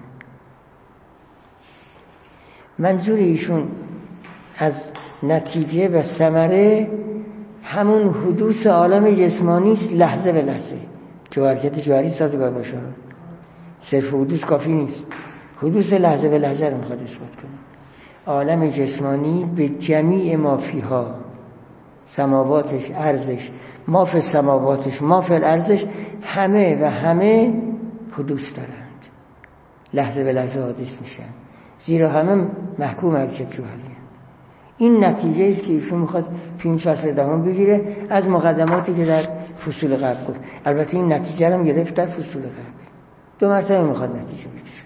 منظور ایشون از نتیجه و ثمره همون حدوث عالم جسمانی است، لحظه به لحظه که حرکت جاری سازگار باشه. صرف حدوث کافی نیست، حدوث لحظه به لحظه رو میخواد اثبات کنه. عالم جسمانی به جمیع ما فیها، سماواتش، ارضش، ما فی سماواتش، ما فی الارضش، همه و همه حدوث دارند، لحظه به لحظه حادث میشن، زیرا همه محکوم حرکت جوهری. این نتیجه است که ایشون میخواد تو این فصل 10 بگیره از مقدماتی که در فصول قبل گفت. البته این نتیجه رو هم گرفت در فصول قبل، 2 مرتبه میخواد نتیجه بگیره.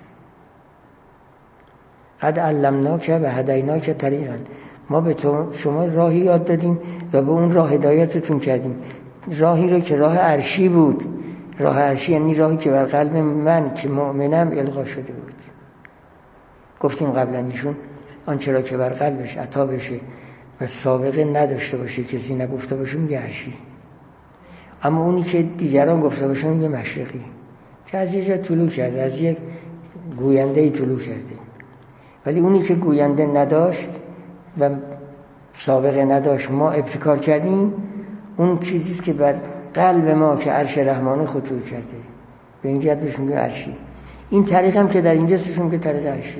قد علمناک و هدیناک طریقا، ما به شما راهی یاد دادیم و به اون راه هدایتتون کردیم. راهی رو که راه عرشی بود، راه عرشی یعنی راهی که بر قلب من که مؤمنم القا شده بود. گفتیم قبلا ایشون آنچه را که بر قلبش عطا بشه و سابقه نداشته باشه، کسی نگفته باشه، میگه عرشی. اما اونی که دیگران گفته باشه میگه مشرقی، که از یه جا طلوع کرده، از یک گوینده طلوع کرده. ولی اونی که گوینده نداشت و سابقه نداشت، ما ابتکار کردیم، اون چیزیست که بر قلب ما که عرش رحمانه خطور کرده، به این جهت بهش میگه عرشی. این طریق هم که در اینجا سشون که طریق عرشی،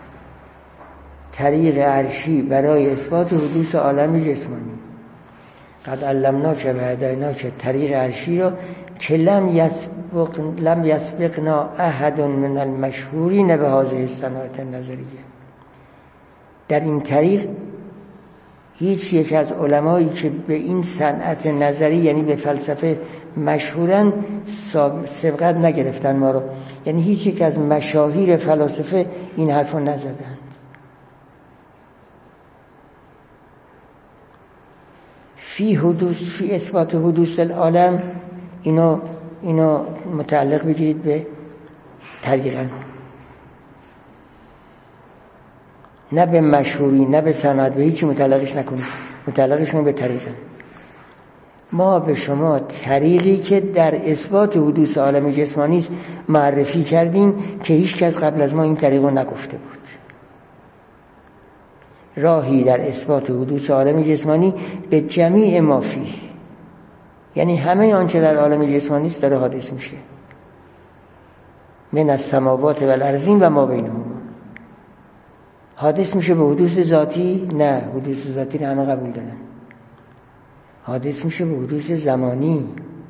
طریق عرشی برای اثبات حدوث عالم جسمانی. قد علمناک و هدیناک، طریق عرشی را که لم یسبقنا احد من المشهورین به هذه الصناعة النظریه. در این طریق هیچ یک از علمایی که به این صنعت نظری یعنی به فلسفه مشهورن سبقت نگرفتن ما رو، یعنی هیچ یک از مشاهیر فلاسفه این حرفو نزدن. فی اثبات حدوث العالم، اینو متعلق بگیرید به طریقا، نه به مشهوری، نه به صنعت، به هیچی متعلقش نکنید، متعلقشون به طریقا. ما به شما طریقی که در اثبات حدوث عالم جسمانی است معرفی کردیم که هیچ کس قبل از ما این طریقو نگفته بود. راهی در اثبات حدوث عالم جسمانی به جمیع ما فیه، یعنی همه آنچه در عالم جسمانی است داره حادث میشه، من السماوات و الارضین و ما بینهما. حادث میشه به حدوث ذاتی؟ نه، حدوث ذاتی رو همه قبول دارن. حادث میشه به حدوث زمانی،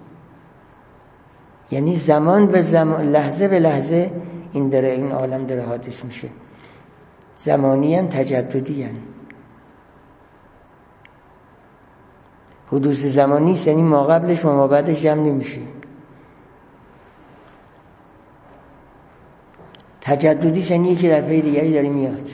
یعنی زمان به زمان، لحظه به لحظه این عالم داره حادث میشه. زمانی هم تجددی هم. حدوث زمانی است یعنی ما قبلش و ما بعدش جمع نمیشه. تجددی است یعنی یکی در پی دیگری داره میاد،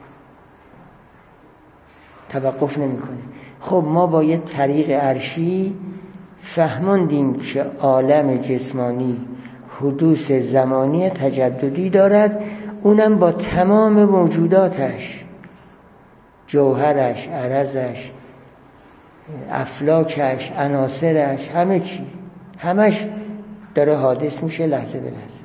توقف نمیکنه. خب ما با یه طریق عرشی فهموندیم که عالم جسمانی حدوث زمانی تجددی دارد، اونم با تمام موجوداتش، جوهرش، عرضش، افلاکش، عناصرش، همه چی، همش داره حادث میشه لحظه به لحظه.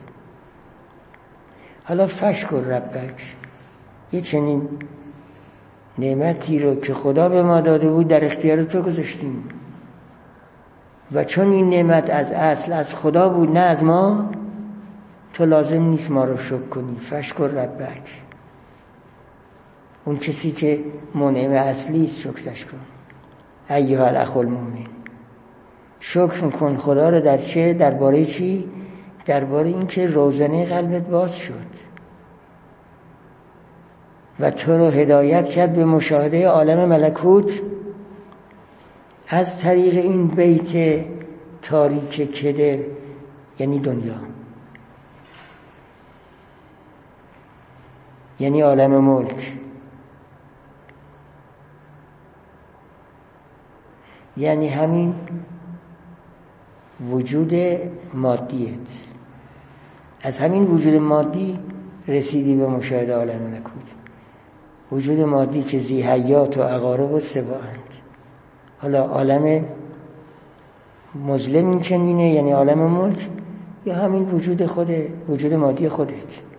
حالا فشکر ربک، یه چنین نعمتی رو که خدا به ما داده بود در اختیار تو گذاشتیم و چون این نعمت از اصل از خدا بود نه از ما، تو لازم نیست ما رو شکر کنی. فشکر ربک، اون کسی که منعم اصلی است شکرش کن. ایها الاخ المؤمن، شکر کن خدا رو در چه؟ درباره چی؟ درباره این که روزنه قلبت باز شد و تو رو هدایت کرد به مشاهده عالم ملکوت از طریق این بیت تاریک کدر، یعنی دنیا، یعنی عالم ملک، یعنی همین وجود مادیت. از همین وجود مادی رسیدی به مشاهده عالم ملکوت، وجود مادی که ذی حیات و عقارب و سبااند. حالا عالم مظلم این چنینه، یعنی عالم ملک، یا همین وجود مادی خودت.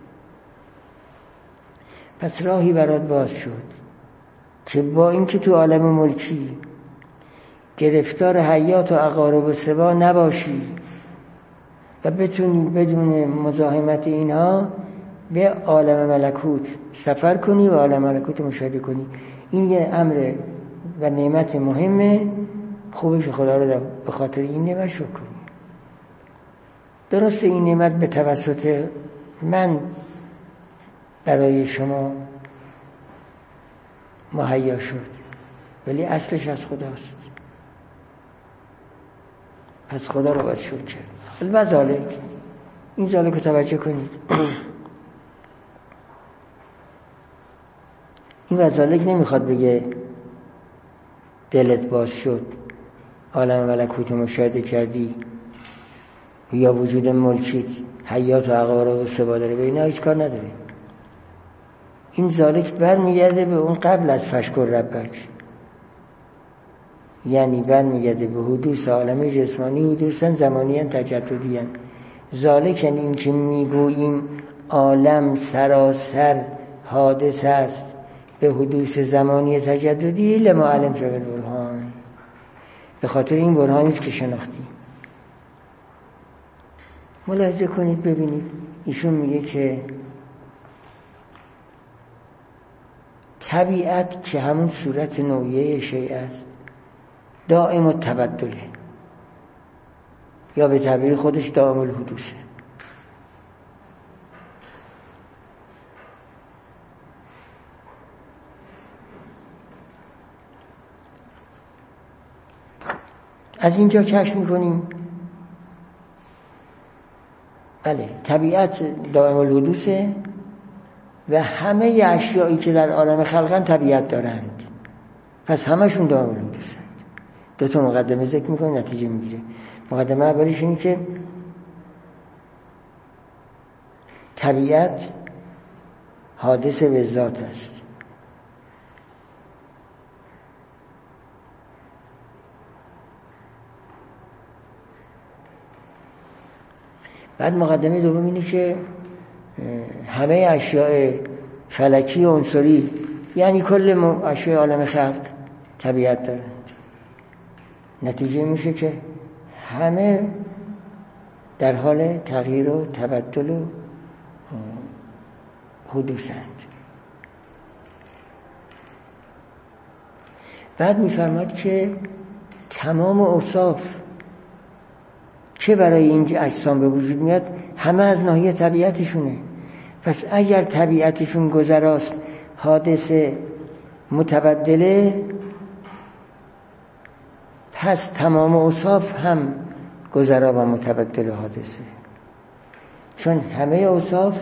پس راهی برات باز شد که با اینکه تو عالم ملکی گرفتار حیات و عقارب و سبا نباشی و بتونی بدون مزاحمت اینها به عالم ملکوت سفر کنی و عالم ملکوت مشاهده کنی. این یه امر و نعمت مهمه، خوبه که خدا رو به خاطر این نعمت شکر کنی. درسته این نعمت به توسط من برای شما مهیا شد، ولی اصلش از خداست. پس خدا رو باید شکر کرد. البته این ذالک رو توجه کنید. این وذالک نمیخواد بگه دلت باز شد، عالم ملکوت مشاهده کردی یا وجود ملکیت حیات و عقارب و سبا داره، به اینا هیچ کار نداره. این ذالک برمیگرده به اون قبل از فشکر ربک، یعنی برمیگرده به حدوث عالم جسمانی، حدوثاً زمانیاً تجددیاً. ذالک یعنی این که میگوییم عالم سراسر حادث است به حدوث زمانی تجددی، لما علم فقه برهان، به خاطر این برهانی است که شناختیم. ملاحظه کنید ببینید ایشون میگه که طبیعت که همون صورت نوعیه شیء است دائم التبدله، یا به تعبیر خودش دائم الحدوثه. از اینجا کشف میکنیم بله طبیعت دائم الحدوثه و همه اشیایی که در عالم خلقن طبیعت دارند، پس همشون دائم الحدوثه. دو تا مقدمه ذکر میکنیم نتیجه میگیره. مقدمه اولیش اینه که طبیعت حادث به ذات است. بعد مقدمه دوم اینه که همه اشیاء فلکی و عنصری، یعنی کل اشیاء عالم خلق طبیعت داره. نتیجه میشه که همه در حال تغییر و تبدل و حدوثند. بعد میفرماد که تمام اوصاف که برای این اجسام به وجود میاد همه از ناحیه طبیعتشونه. پس اگر طبیعتشون گذراست، حادث متبدله، پس تمام اوصاف هم گذرا و متبدل حادثه، چون همه اوصاف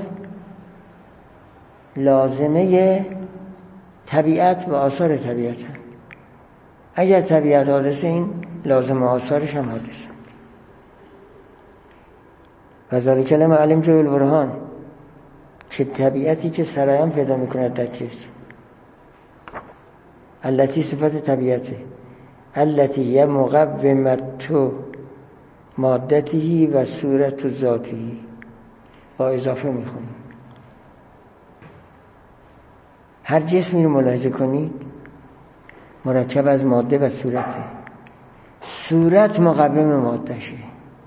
لازمه طبیعت و آثار طبیعت هم. اگر طبیعت حادثه، این لازم و آثارش هم حادثه. و ذالک لما علم فقه برهان، که طبیعتی که سرایان پیدا میکند در جسم، التی صفت طبیعته، التی یه مقومت مادتی و صورت ذاتی، با اضافه میخونیم. هر جسمی رو ملاحظه کنید مرکب از ماده و صورته. صورت مقوم مادهشه.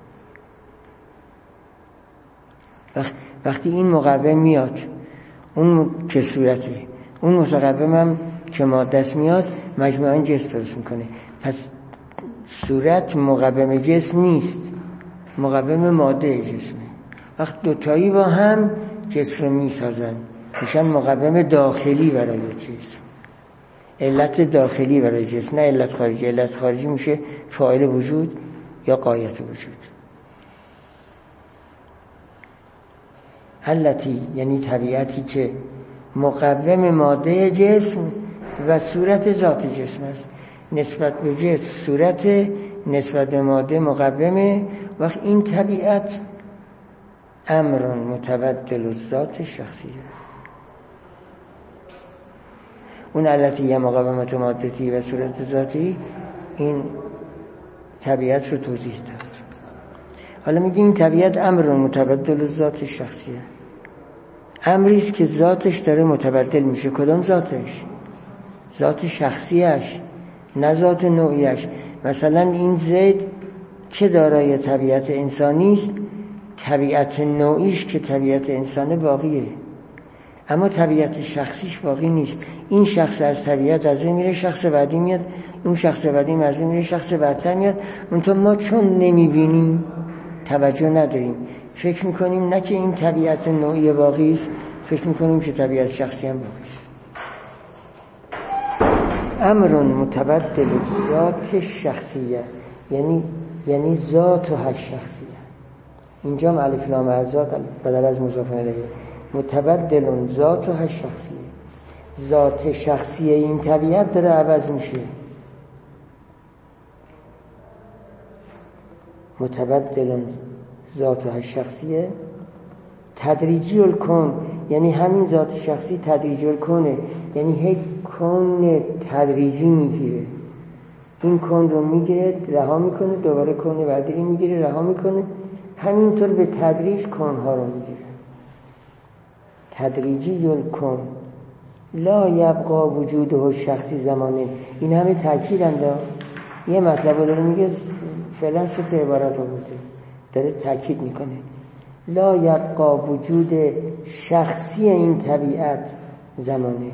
وقتی این مقوم میاد، اون که صورته، اون متقوم هم که ماده است میاد، مجموعاً جسم درست میکنه. پس صورت مقوم جسم نیست، مقوم ماده جسمه. وقت دوتایی با هم جسم رو میسازن، میشن مقوم داخلی برای جسم، علت داخلی برای جسم، نه علت خارجی. علت خارجی میشه فاعل وجود یا غایت وجود. علتی یعنی طبیعتی که مقوم ماده جسم و صورت ذات جسم است. نسبت به جسم صورت، نسبت به ماده مقومه. وقت این طبیعت امر متبدل الذات شخصیه. اون علتی یه مقومت مادتی و صورت ذاتی این طبیعت رو توضیح داد. حالا میگه این طبیعت امر متبدل الذات شخصیه، امریست که ذاتش داره متبدل میشه. کدام ذاتش؟ ذات شخصیش، نه ذات نوعیش. مثلا این زید که دارای طبیعت انسانیست، طبیعت نوعیش که طبیعت انسانه باقیه، اما طبیعت شخصیش باقی نیست. این شخص از طبیعت از این میره، شخص بعدی میاد، اون شخص بعدی از این میره، شخص بعدتر میاد. منتها ما چون نمیبینیم، توجه نداریم، فکر میکنیم نه که این طبیعت نوعی باقی است، فکر میکنیم که طبیعت شخصی هم باقی است. امر متبدل ذات شخصیه، یعنی ذات و هر شخصیه. اینجا هم الف لام از ذات بدل از مضاف الیه. متبدل ذات و هر شخصیه، ذات شخصی این طبیعت داره عوض میشه. متبدل ذاتها الشخصیه، تدریجی الکون یعنی همین ذات شخصی تدریجی الکونه، یعنی هی کون تدریجی میگیره، این کون رو میگیره رها میکنه، دوباره کون بعدی میگیره رها میکنه، همینطور به تدریج کونها رو میگیره. تدریجی الکون لا یبقا وجوده شخصی زمانه. این همه تأکیدنده، یه مطلب رو داره میگه، فعلا 3 عبارت رو بوده داره تأکید میکنه. لا یبقا وجود شخصی این طبیعت زمانه.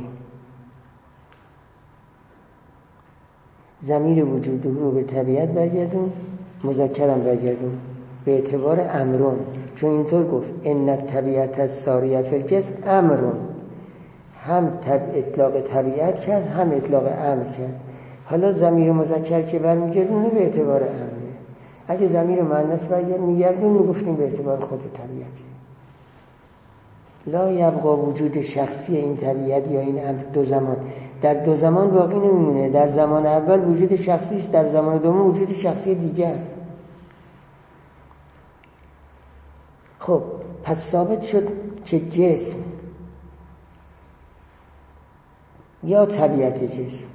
ضمیر وجود رو به طبیعت برگردون، مذکرم برگردون به اعتبار امرون، چون اینطور گفت ان الطبیعت الساریه فی الجسم امرون، هم اطلاق طبیعت کرد هم اطلاق امر کرد. حالا ضمیر مذکر که برمیگردونه به اعتبار امره. اگه ضمیر مؤنث میگردون میگفتیم به اعتبار خود طبیعت. لا یبقا وجود شخصی این طبیعت یا این امر دو زمان، در دو زمان باقی نمیمونه. در زمان اول وجود شخصی است، در زمان دوم وجود شخصی دیگر. خب پس ثابت شد که جسم یا طبیعت جسم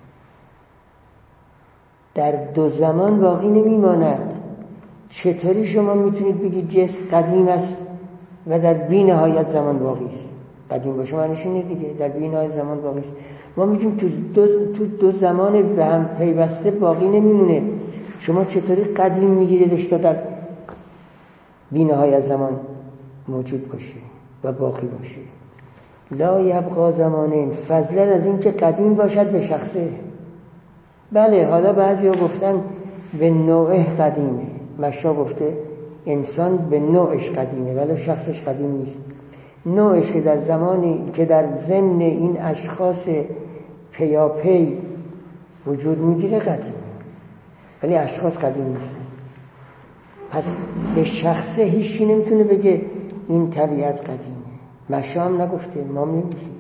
در دو زمان باقی نمیماند. چطوری شما میتونید بگید جسم قدیم است و در بی نهایت زمان باقی است؟ قدیم باشه معنیش اینه دیگه، در بی نهایت زمان باقی است. ما میگیم تو دو زمان به هم پیوسته باقی نمیمونه. شما چطوری قدیم میگیریدش تا در بی نهایت زمان موجود باشه و باقی باشه؟ لا یبقا زمانه، فضلا از این که قدیم باشد به شخصه. بله حالا بعضی ها گفتن به نوعه قدیمه، مشا گفته انسان به نوعش قدیمه ولی شخصش قدیم نیست. نوعش که در زمانی که در ضمن این اشخاص پیاپی وجود میگیره قدیمه، ولی اشخاص قدیم نیست. پس به شخصه هیچی نمیتونه بگه این طبیعت قدیمه. مشا هم نگفته، ما نمیگیم.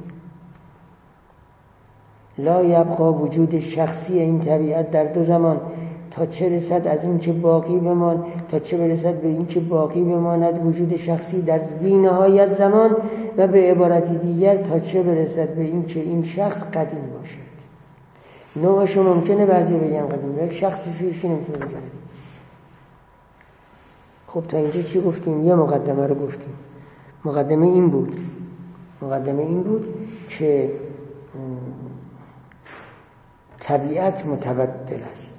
لا یبقا وجود شخصی این طبیعت در دو زمان، تا چه رسد از این که باقی بمان، تا چه برسد به این که باقی بماند وجود شخصی در بی نهایت زمان، و به عبارتی دیگر تا چه برسد به این که این شخص قدیم باشد. نوعش ممکنه بعضی بگن قدیم، ولی شخصش هیچی نمیتونه بگن. خب تا اینجا چی گفتیم؟ یه مقدمه رو گفتیم. مقدمه این بود که طبیعت متبدل است.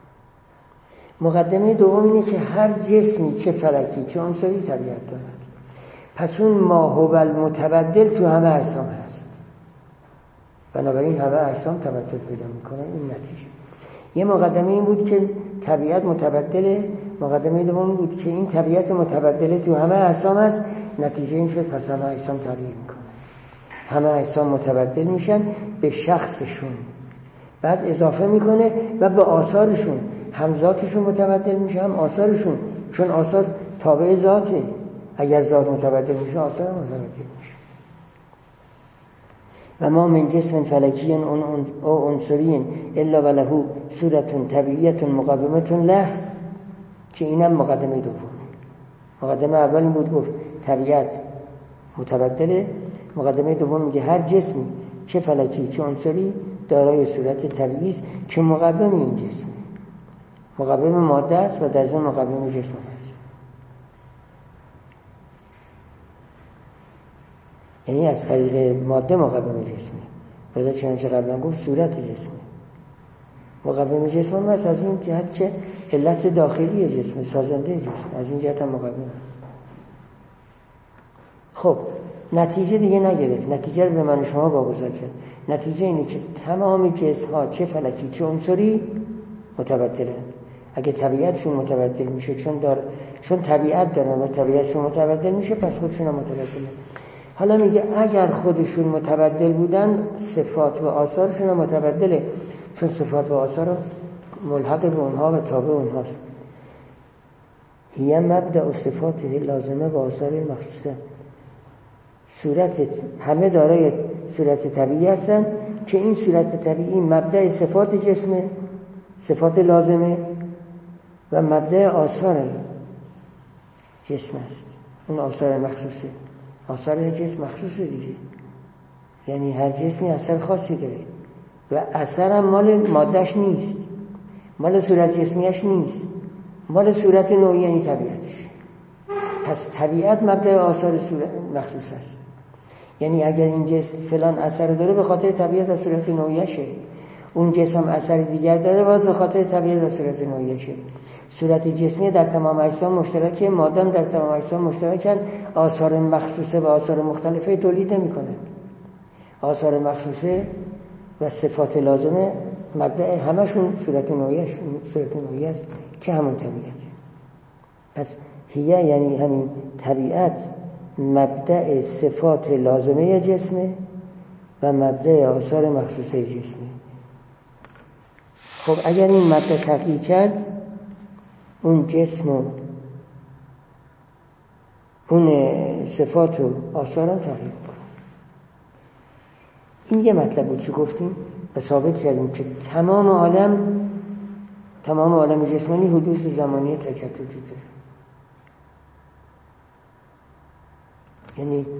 مقدمه دوم اینه که هر جسمی چه فلکی چه عنصری طبیعت دارد. پس اون ما هو المتبدل تو همه اجسام هست، بنابراین همه اجسام تبدل پیدا میکنن. این نتیجه. یه مقدمه این بود که طبیعت متبدله، مقدمه دوم بود که این طبیعت متبدله تو همه اجسام هست. نتیجه این شد پس همه اجسام تغییر میکنن، همه اجسام متبدل میشن به شخصشون، بعد اضافه میکنه و به آثارشون، هم ذاتشون متبدل میشه هم آثارشون، چون آثار تابع ذاته. اگر ذات متبدل میشه آثار متبدل میشه. و ما من جسم فلکی او عنصری الا وله صورت طبیعیت مقومت له، که اینم مقدمه دوم. مقدمه اول این بود گفت طبیعت متبدله، مقدمه دوم میگه هر جسمی چه فلکی چه عنصری دارای صورت طبیعی است که مقوم این جسم، مقوم ماده است و در ضمن مقوم جسم است. یعنی از طریق ماده مقوم جسمی، ولی چنانچه قبلا گفت صورت جسمی مقوم جسم است، از این جهت که علت داخلی جسم، سازنده جسم، از این جهت هم مقوم. خب نتیجه دیگه نگرفت، نتیجه رو به من شما واگذار کرد. نتیجه اینه که تمام جسم ها چه فلکی چه عنصری متبدلن. اگه طبیعتشون متبدل میشه چون طبیعت دارن و طبیعتشون متبدل میشه، پس خودشون هم متبدلن. حالا میگه اگر خودشون متبدل بودن صفات و آثارشون هم متبدله، چون صفات و آثار ملحق به اونها و تابع اونهاست. هی مبدأ و صفات لازمه و آثار مخصوصه. صورت همه دارای صورت طبیعی هستن که این صورت طبیعی مبدأ صفات جسمه، صفات لازمه، و مبدأ آثار جسم است. اون آثار مخصوصه. آثار جسم مخصوصه دیگه، یعنی هر جسمی اثر خاصی داره و اثر هم مال مادهش نیست، مال صورت جسمیش نیست، مال صورت نوعی یعنی طبیعتش. پس طبیعت مبدأ آثار مخصوص است. یعنی اگر این جسم فلان اثر داره به خاطر طبیعت و صورت نوعیشه، اون جسم هم اثر دیگر داره باز به خاطر طبیعت و صورت نوعیشه. صورت جسمی در تمام اجسام مشترکه، مادام در تمام اجسام مشترکن، آثار مخصوصه و آثار مختلفه تولید نمی‌کنند. آثار مخصوصه و صفات لازمه مبدأ همشون صورت نوعی است که همون طبیعته. پس هیه یعنی همین طبیعت مبدأ صفات لازمه جسمه و مبدأ آثار مخصوصه جسمه. خب اگر این مبدأ تغییر کرد، اون جسم و اون صفات و آثار هم تغییر کنه. این یه مطلب بود که گفتیم و ثابت کردیم که تمام عالم جسمانی حدوث زمانی تجددی داره. یعنی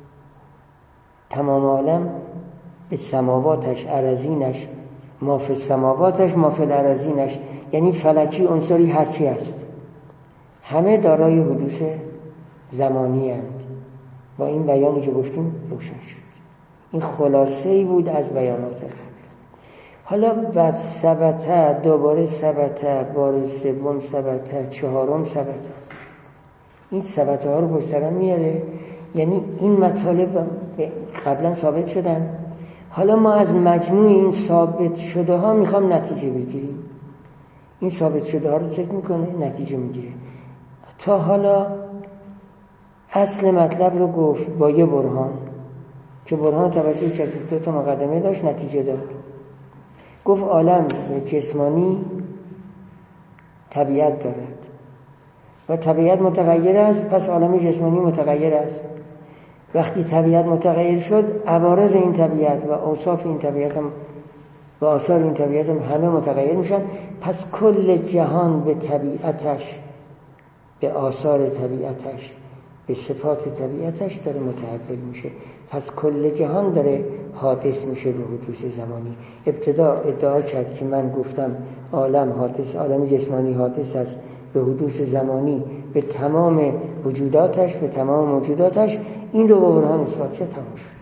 تمام عالم به سماواتش، ارضینش، ما فی السماواتش، ما فی الارضینش، یعنی فلکی عنصری هستی است، همه دارای حدوث زمانی اند. با این بیانی که گفتیم روشن شد. این خلاصه ای بود از بیانات قبل. حالا و ثبته، دوباره ثبته، بار سوم ثبته، چهارم ثبته. این ثبته ها رو پشت سر هم میاره، یعنی این مطالب قبلا ثابت شدن. حالا ما از مجموع این ثابت شده ها میخوام نتیجه بگیریم. این ثابت شده ها رو ذکر میکنه، نتیجه میگیره. تا حالا اصل مطلب رو گفت با یه برهان که برهان توجه کرد، 2 تا مقدمه داشت، نتیجه داد. گفت عالم جسمانی طبیعت دارد و طبیعت متغیر است، پس عالم جسمانی متغیر است. وقتی طبیعت متغیر شد، عوارض این طبیعت و اوصاف این طبیعت هم و آثار این طبیعت هم همه متغیر میشن. پس کل جهان به طبیعتش، به آثار طبیعتش، به صفات طبیعتش داره متحول میشه. پس کل جهان داره حادث میشه به حدوث زمانی. ابتدا ادعا کرد که من گفتم عالم جسمانی حادث است به حدوث زمانی به تمام وجوداتش، به تمام موجوداتش. این رو با برهان اثبات شد، تمام شد.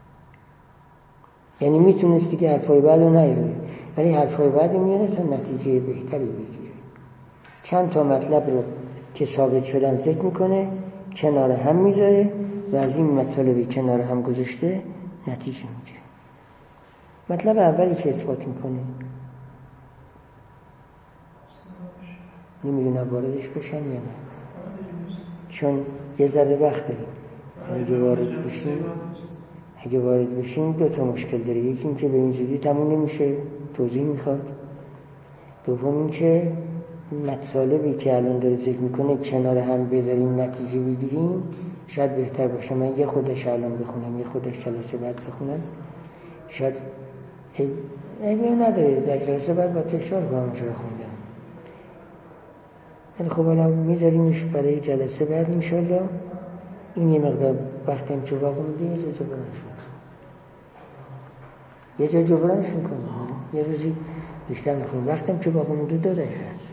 یعنی میتونستی که حرفای بعد رو نیاره، ولی حرفای بعد میاره تا نتیجه بهتری بگیره. چند تا مطلب رو که ثابت شدن ذکر میکنه، کنار هم میذاره و از این مطالبی کنار هم گذاشته نتیجه میگیره. مطلب اولی که اثبات میکنه، نمیدونم واردش بشم یا نه، چون یه ذره وقت داریم. اگه وارد بشیم 2 تا مشکل داره. یکی این که به این زودی تموم نمیشه، توضیح میخواد. دوم این که مطالبی که الان داره ذکر میکنه کنار هم بذاریم نتیجه بگیریم شاید بهتر باشه. من یه خودش الان بخونم، یه خودش جلسه بعد بخونم، شاید عیبی نداره. در جلسه بعد با تکرار با همونجا خوندم. ولی خب الان میذاریمش برای جلسه بعد انشالله. این یه مقدار وقتی هم چوباق میده یه جا جبرانش میکنم. یه روزی بیشتر میخونم. وقتی هم چوباق میده 2 دقیقه است.